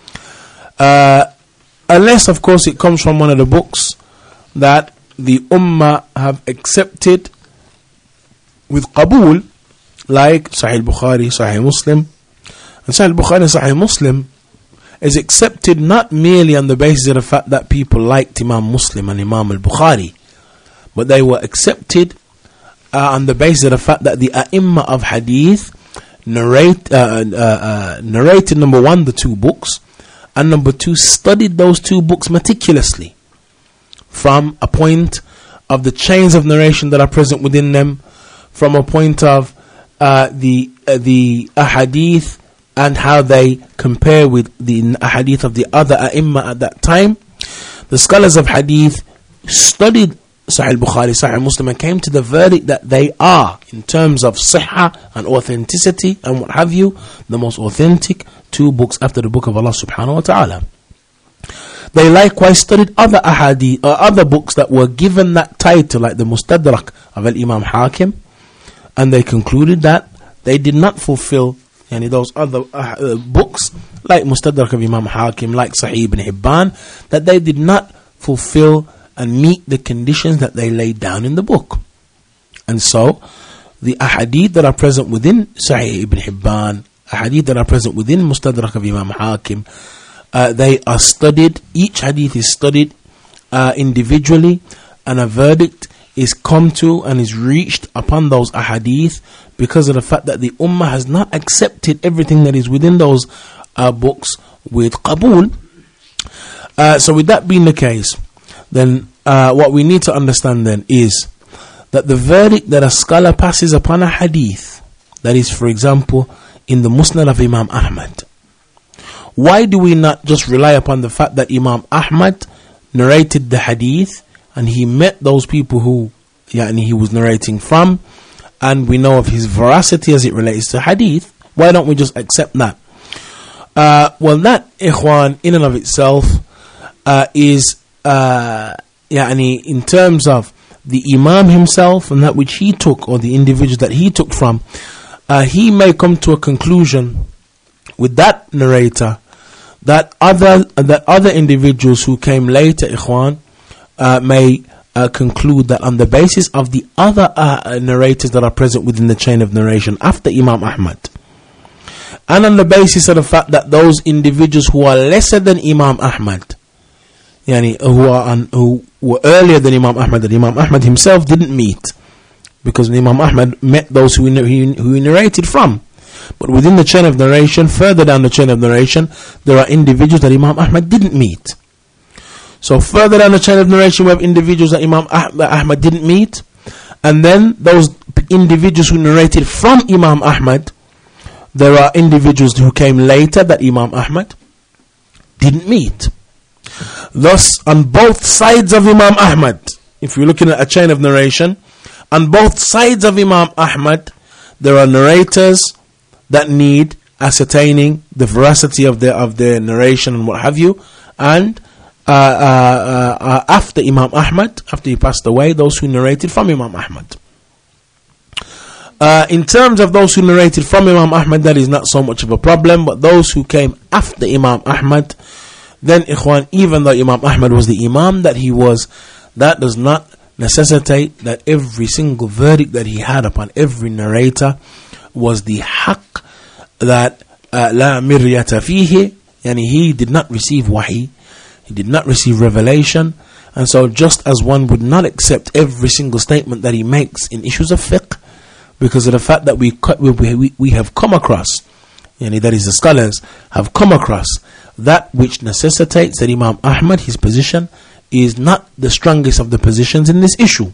Uh, unless, of course, it comes from one of the books that the ummah have accepted with qabul, like Sahih Bukhari, Sahih Muslim. And Sahih Bukhari and Sahih Muslim is accepted not merely on the basis of the fact that people liked Imam Muslim and Imam al-Bukhari, but they were accepted Uh, on the basis of the fact that the ai*imma of hadith narrate, uh, uh, uh, narrated, number one, the two books, and number two, studied those two books meticulously from a point of the chains of narration that are present within them, from a point of uh, the uh, the ahadith and how they compare with the ahadith of the other ai*imma at that time. The scholars of hadith studied Sahih Bukhari, Sahih Muslim, and came to the verdict that they are, in terms of sihha and authenticity and what have you, the most authentic two books after the book of Allah subhanahu wa ta'ala. They likewise studied other ahadith, or other books that were given that title, like the Mustadrak of Al-Imam Hakim, and they concluded that they did not fulfill any of those other uh, books, like Mustadrak of Imam Hakim, like Sahih ibn Hibban, that they did not fulfill and meet the conditions that they laid down in the book. And so, the ahadith that are present within Sahih ibn Hibban, ahadith that are present within Mustadrak of Imam Hakim, uh, they are studied, each hadith is studied uh, individually, and a verdict is come to and is reached upon those ahadith because of the fact that the ummah has not accepted everything that is within those uh, books with qabul. Uh, so with that being the case, then uh, what we need to understand then is that the verdict that a scholar passes upon a hadith, that is, for example, in the Musnad of Imam Ahmad, why do we not just rely upon the fact that Imam Ahmad narrated the hadith and he met those people who yani, he was narrating from, and we know of his veracity as it relates to hadith? Why don't we just accept that? Uh, well, that, ikhwan, in and of itself uh, is Uh, يعني, in terms of the Imam himself and that which he took, or the individual that he took from, uh, he may come to a conclusion with that narrator that other that other individuals who came later, ikhwan, uh, may uh, conclude that on the basis of the other uh, narrators that are present within the chain of narration after Imam Ahmad, and on the basis of the fact that those individuals who are lesser than Imam Ahmad, Yani, who are on, who were earlier than Imam Ahmad, that Imam Ahmad himself didn't meet, because Imam Ahmad met those who he, who he narrated from. But within the chain of narration, further down the chain of narration, there are individuals that Imam Ahmad didn't meet. So further down the chain of narration, we have individuals that Imam Ahmad didn't meet, and then those individuals who narrated from Imam Ahmad, there are individuals who came later that Imam Ahmad didn't meet. Thus, on both sides of Imam Ahmad, if you're looking at a chain of narration, on both sides of Imam Ahmad, there are narrators that need ascertaining the veracity of their of their narration and what have you. And uh, uh, uh, after Imam Ahmad, after he passed away, those who narrated from Imam Ahmad. Uh, in terms of those who narrated from Imam Ahmad, that is not so much of a problem. But those who came after Imam Ahmad, then ikhwan, even though Imam Ahmad was the Imam that he was, that does not necessitate that every single verdict that he had upon every narrator was the haqq, that la miryata fihi, yani he did not receive wahi, he did not receive revelation. And so just as one would not accept every single statement that he makes in issues of fiqh, because of the fact that we we, we, we have come across, yani that is the scholars have come across that which necessitates that Imam Ahmad, his position is not the strongest of the positions in this issue.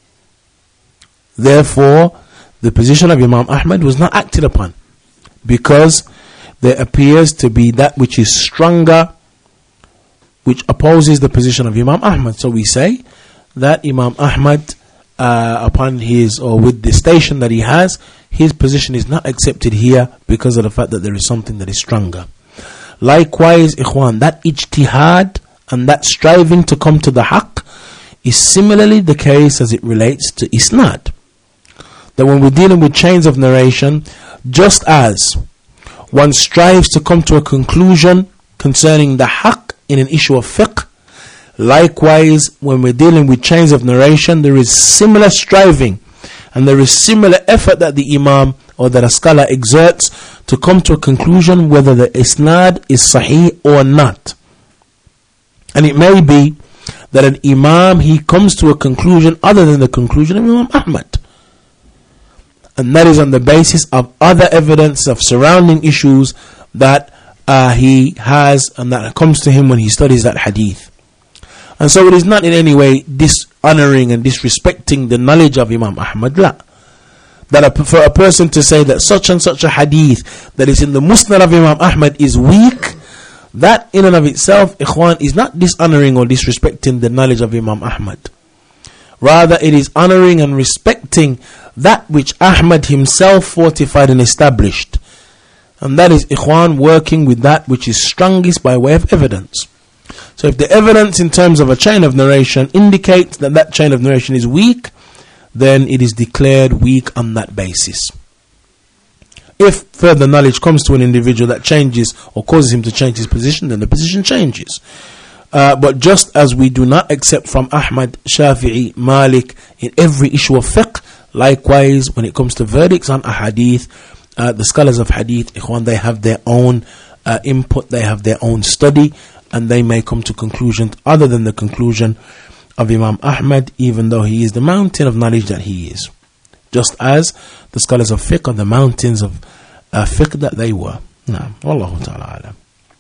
Therefore, the position of Imam Ahmad was not acted upon, because there appears to be that which is stronger, which opposes the position of Imam Ahmad. So we say that Imam Ahmad, uh, upon his, or with the station that he has, his position is not accepted here because of the fact that there is something that is stronger. Likewise, ikhwan, that ijtihad and that striving to come to the haqq is similarly the case as it relates to isnad. That when we're dealing with chains of narration, just as one strives to come to a conclusion concerning the haqq in an issue of fiqh, likewise when we're dealing with chains of narration, there is similar striving and there is similar effort that the imam or that a scholar exerts to come to a conclusion whether the isnad is sahih or not. And it may be that an imam, he comes to a conclusion other than the conclusion of Imam Ahmad, and that is on the basis of other evidence of surrounding issues that uh, he has and that comes to him when he studies that hadith. And so it is not in any way dishonoring and disrespecting the knowledge of Imam Ahmad. La. That a, for a person to say that such and such a hadith that is in the Musnad of Imam Ahmad is weak, that in and of itself, ikhwan, is not dishonoring or disrespecting the knowledge of Imam Ahmad. Rather, it is honoring and respecting that which Ahmad himself fortified and established. And that is, ikhwan, working with that which is strongest by way of evidence. So if the evidence in terms of a chain of narration indicates that that chain of narration is weak, then it is declared weak on that basis. If further knowledge comes to an individual that changes or causes him to change his position, then the position changes. Uh, but just as we do not accept from Ahmad, Shafi'i, Malik in every issue of fiqh, likewise when it comes to verdicts on a hadith, uh, the scholars of hadith, ikhwan, they have their own uh, input, they have their own study, and they may come to conclusions other than the conclusion of Imam Ahmad, even though he is the mountain of knowledge that he is. Just as the scholars of fiqh are the mountains of uh, fiqh that they were. Naam. Wallahu ta'ala alam.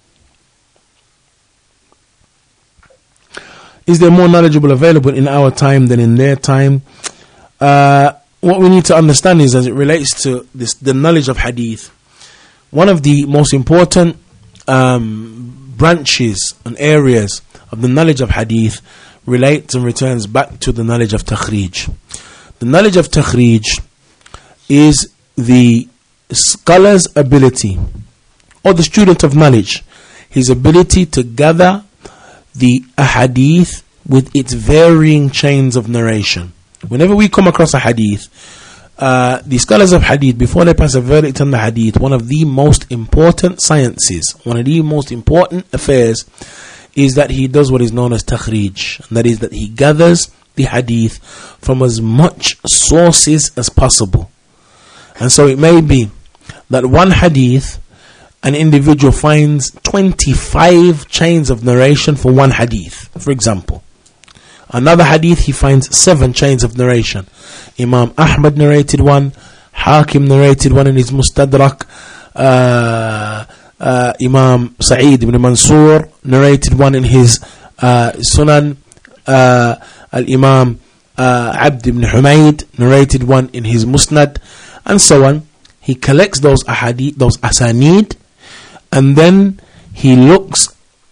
Is there more knowledgeable available in our time than in their time? Uh, what we need to understand is, as it relates to this, the knowledge of hadith, one of the most important um, branches and areas of the knowledge of hadith relates and returns back to the knowledge of takhrij. The knowledge of takhrij is the scholar's ability, or the student of knowledge, his ability to gather the ahadith with its varying chains of narration. Whenever we come across a hadith, uh, the scholars of hadith, before they pass a verdict on the hadith, one of the most important sciences, one of the most important affairs, is that he does what is known as takhrij, and that is that he gathers the hadith from as much sources as possible. And so it may be that one hadith, an individual finds twenty-five chains of narration for one hadith, for example. Another hadith, he finds seven chains of narration. Imam Ahmad narrated one, Hakim narrated one in his Mustadrak, uh, uh, Imam Sa'id ibn Mansur narrated one in his uh, Sunan, uh, Al-Imam uh, Abd ibn Humayd narrated one in his Musnad, and so on. He collects those ahadith, those asanid, and then he looks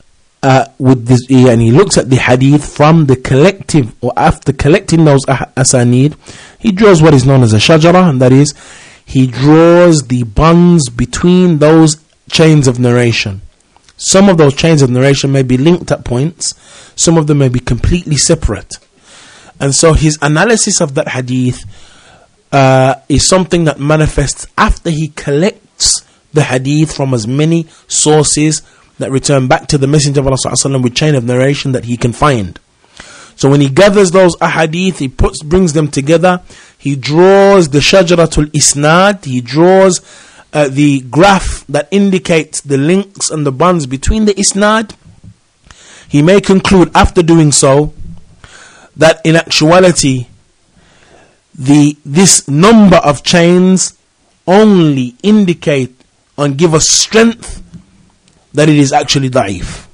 uh, with this, and he looks at the hadith from the collective, or after collecting those asanid, he draws what is known as a shajara, and that is, he draws the bonds between those chains of narration. Some of those chains of narration may be linked at points, some of them may be completely separate. And so his analysis of that hadith uh, is something that manifests after he collects the hadith from as many sources that return back to the Messenger of Allah sallallahu alaihi wasallam with chain of narration that he can find. So when he gathers those ahadith, he puts, brings them together, he draws the shajaratul isnad, he draws uh, the graph that indicates the links and the bonds between the isnad. He may conclude after doing so that in actuality the this number of chains only indicate and give us strength that it is actually da'if.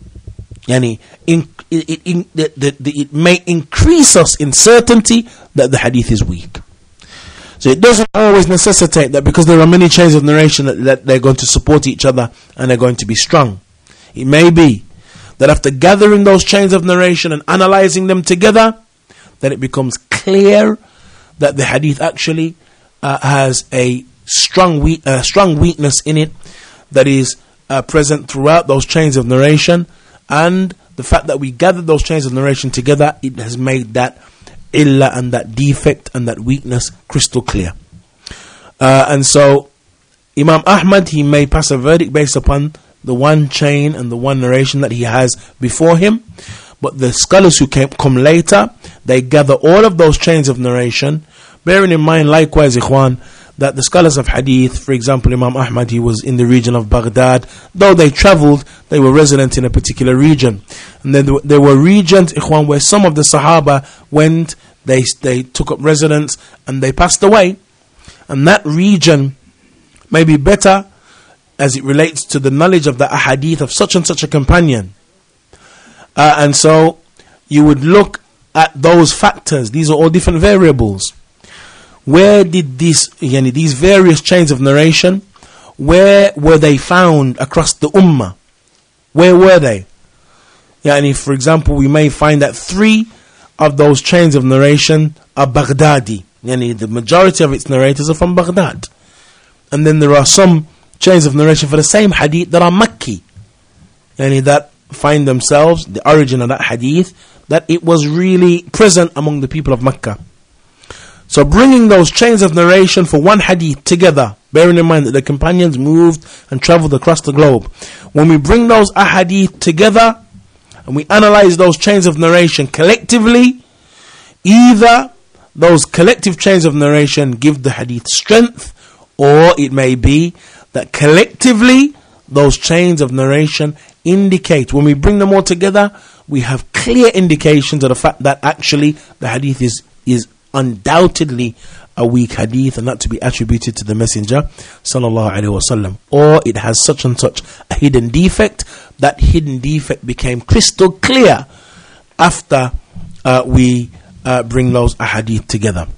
Yani, in, it, it, in, the, the, the, it may increase us in certainty that the hadith is weak. So it doesn't always necessitate that because there are many chains of narration that, that they're going to support each other and they're going to be strong. It may be that after gathering those chains of narration and analyzing them together, then it becomes clear that the hadith actually uh, has a strong, we- uh, strong weakness in it that is uh, present throughout those chains of narration, and the fact that we gathered those chains of narration together, it has made that illa and that defect and that weakness crystal clear. Uh, and so Imam Ahmad, he may pass a verdict based upon the one chain and the one narration that he has before him, but the scholars who came, come later, they gather all of those chains of narration, bearing in mind likewise, ikhwan, that the scholars of hadith, for example, Imam Ahmad, he was in the region of Baghdad. Though they travelled, they were resident in a particular region. And then there were regions, ikhwan, where some of the Sahaba went, they, they took up residence, and they passed away. And that region may be better as it relates to the knowledge of the ahadith of such and such a companion. Uh, and so you would look at those factors. These are all different variables. Where did these, yani these various chains of narration, where were they found across the ummah? Where were they? Yani, for example, we may find that three of those chains of narration are Baghdadi. Yani, the majority of its narrators are from Baghdad. And then there are some chains of narration for the same hadith that are Makki. Yani, that find themselves, the origin of that hadith, that it was really present among the people of Mecca. So bringing those chains of narration for one hadith together, bearing in mind that the companions moved and travelled across the globe. When we bring those ahadith together and we analyze those chains of narration collectively, either those collective chains of narration give the hadith strength, or it may be that collectively those chains of narration indicate, when we bring them all together, we have clear indications of the fact that actually the hadith is, is undoubtedly a weak hadith and not to be attributed to the Messenger sallallahu alaihi wasallam, or it has such and such a hidden defect. That hidden defect became crystal clear after uh, we uh, bring those ahadith together.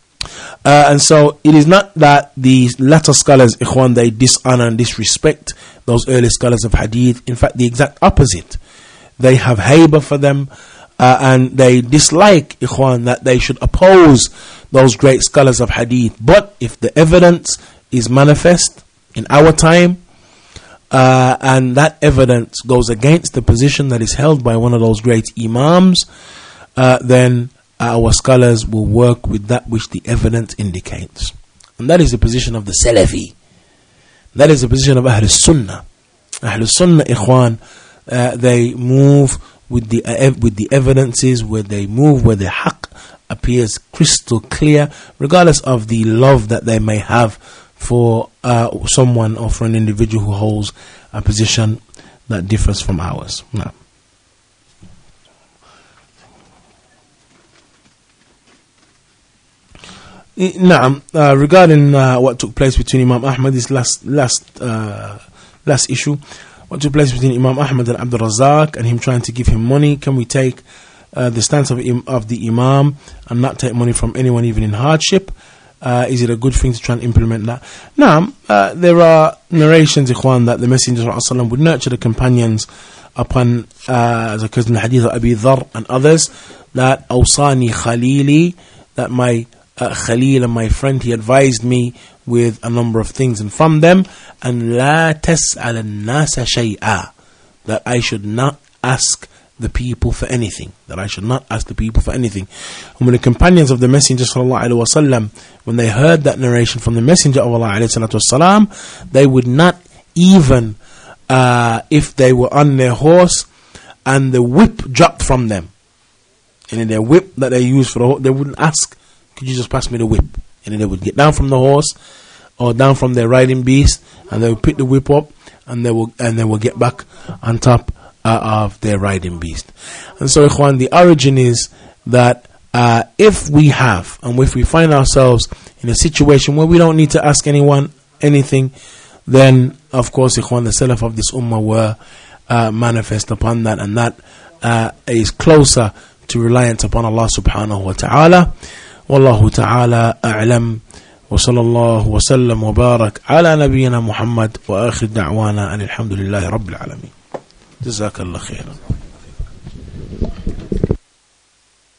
Uh, and so it is not that these latter scholars, ikhwan, they dishonor and disrespect those early scholars of hadith. In fact, the exact opposite. They have hayba for them. Uh, and they dislike, ikhwan, that they should oppose those great scholars of hadith. But if the evidence is manifest in our time, uh, and that evidence goes against the position that is held by one of those great imams, uh, then our scholars will work with that which the evidence indicates. And that is the position of the Salafi. That is the position of Ahlul Sunnah. Ahlul Sunnah, ikhwan, uh, they move with the uh, with the evidences, where they move where the haqq appears crystal clear, regardless of the love that they may have for uh, someone or for an individual who holds a position that differs from ours. No. Now, uh, regarding uh, what took place between Imam Ahmad, this last last uh, last issue, what took place between Imam Ahmad and Abdul Razak and him trying to give him money, can we take uh, the stance of, of the Imam and not take money from anyone even in hardship? Uh, is it a good thing to try and implement that? Now, uh, there are narrations, Ikhwan, that the Messenger ﷺ would nurture the companions upon, uh, as occurs in the hadith of Abi Dharr and others, that Awsani Khalili, that my uh, Khalil and my friend, he advised me with a number of things, and from them, and la tas'al an-nasa shay'a, that I should not ask the people for anything, that I should not ask the people for anything. And when the companions of the Messenger sallallahu alaihi wasallam, when they heard that narration from the Messenger of Allah alayhi salatu wasalam, they would not even, uh, if they were on their horse and the whip dropped from them, and in their whip that they used for the horse, they wouldn't ask, could you just pass me the whip? And then they would get down from the horse or down from their riding beast, and they would pick the whip up, and they will and they will get back on top uh, of their riding beast. And so, Ikhwan, the origin is that uh, if we have, and if we find ourselves in a situation where we don't need to ask anyone anything, then of course, Ikhwan, the Salaf of this ummah were uh, manifest upon that, and that uh, is closer to reliance upon Allah subhanahu wa ta'ala. Wallahu ta'ala a'lam. وصلى الله وسلم وبارك على نبينا محمد وآخر دعوانا أن الحمد لله رب العالمين. جزاك الله خيرا.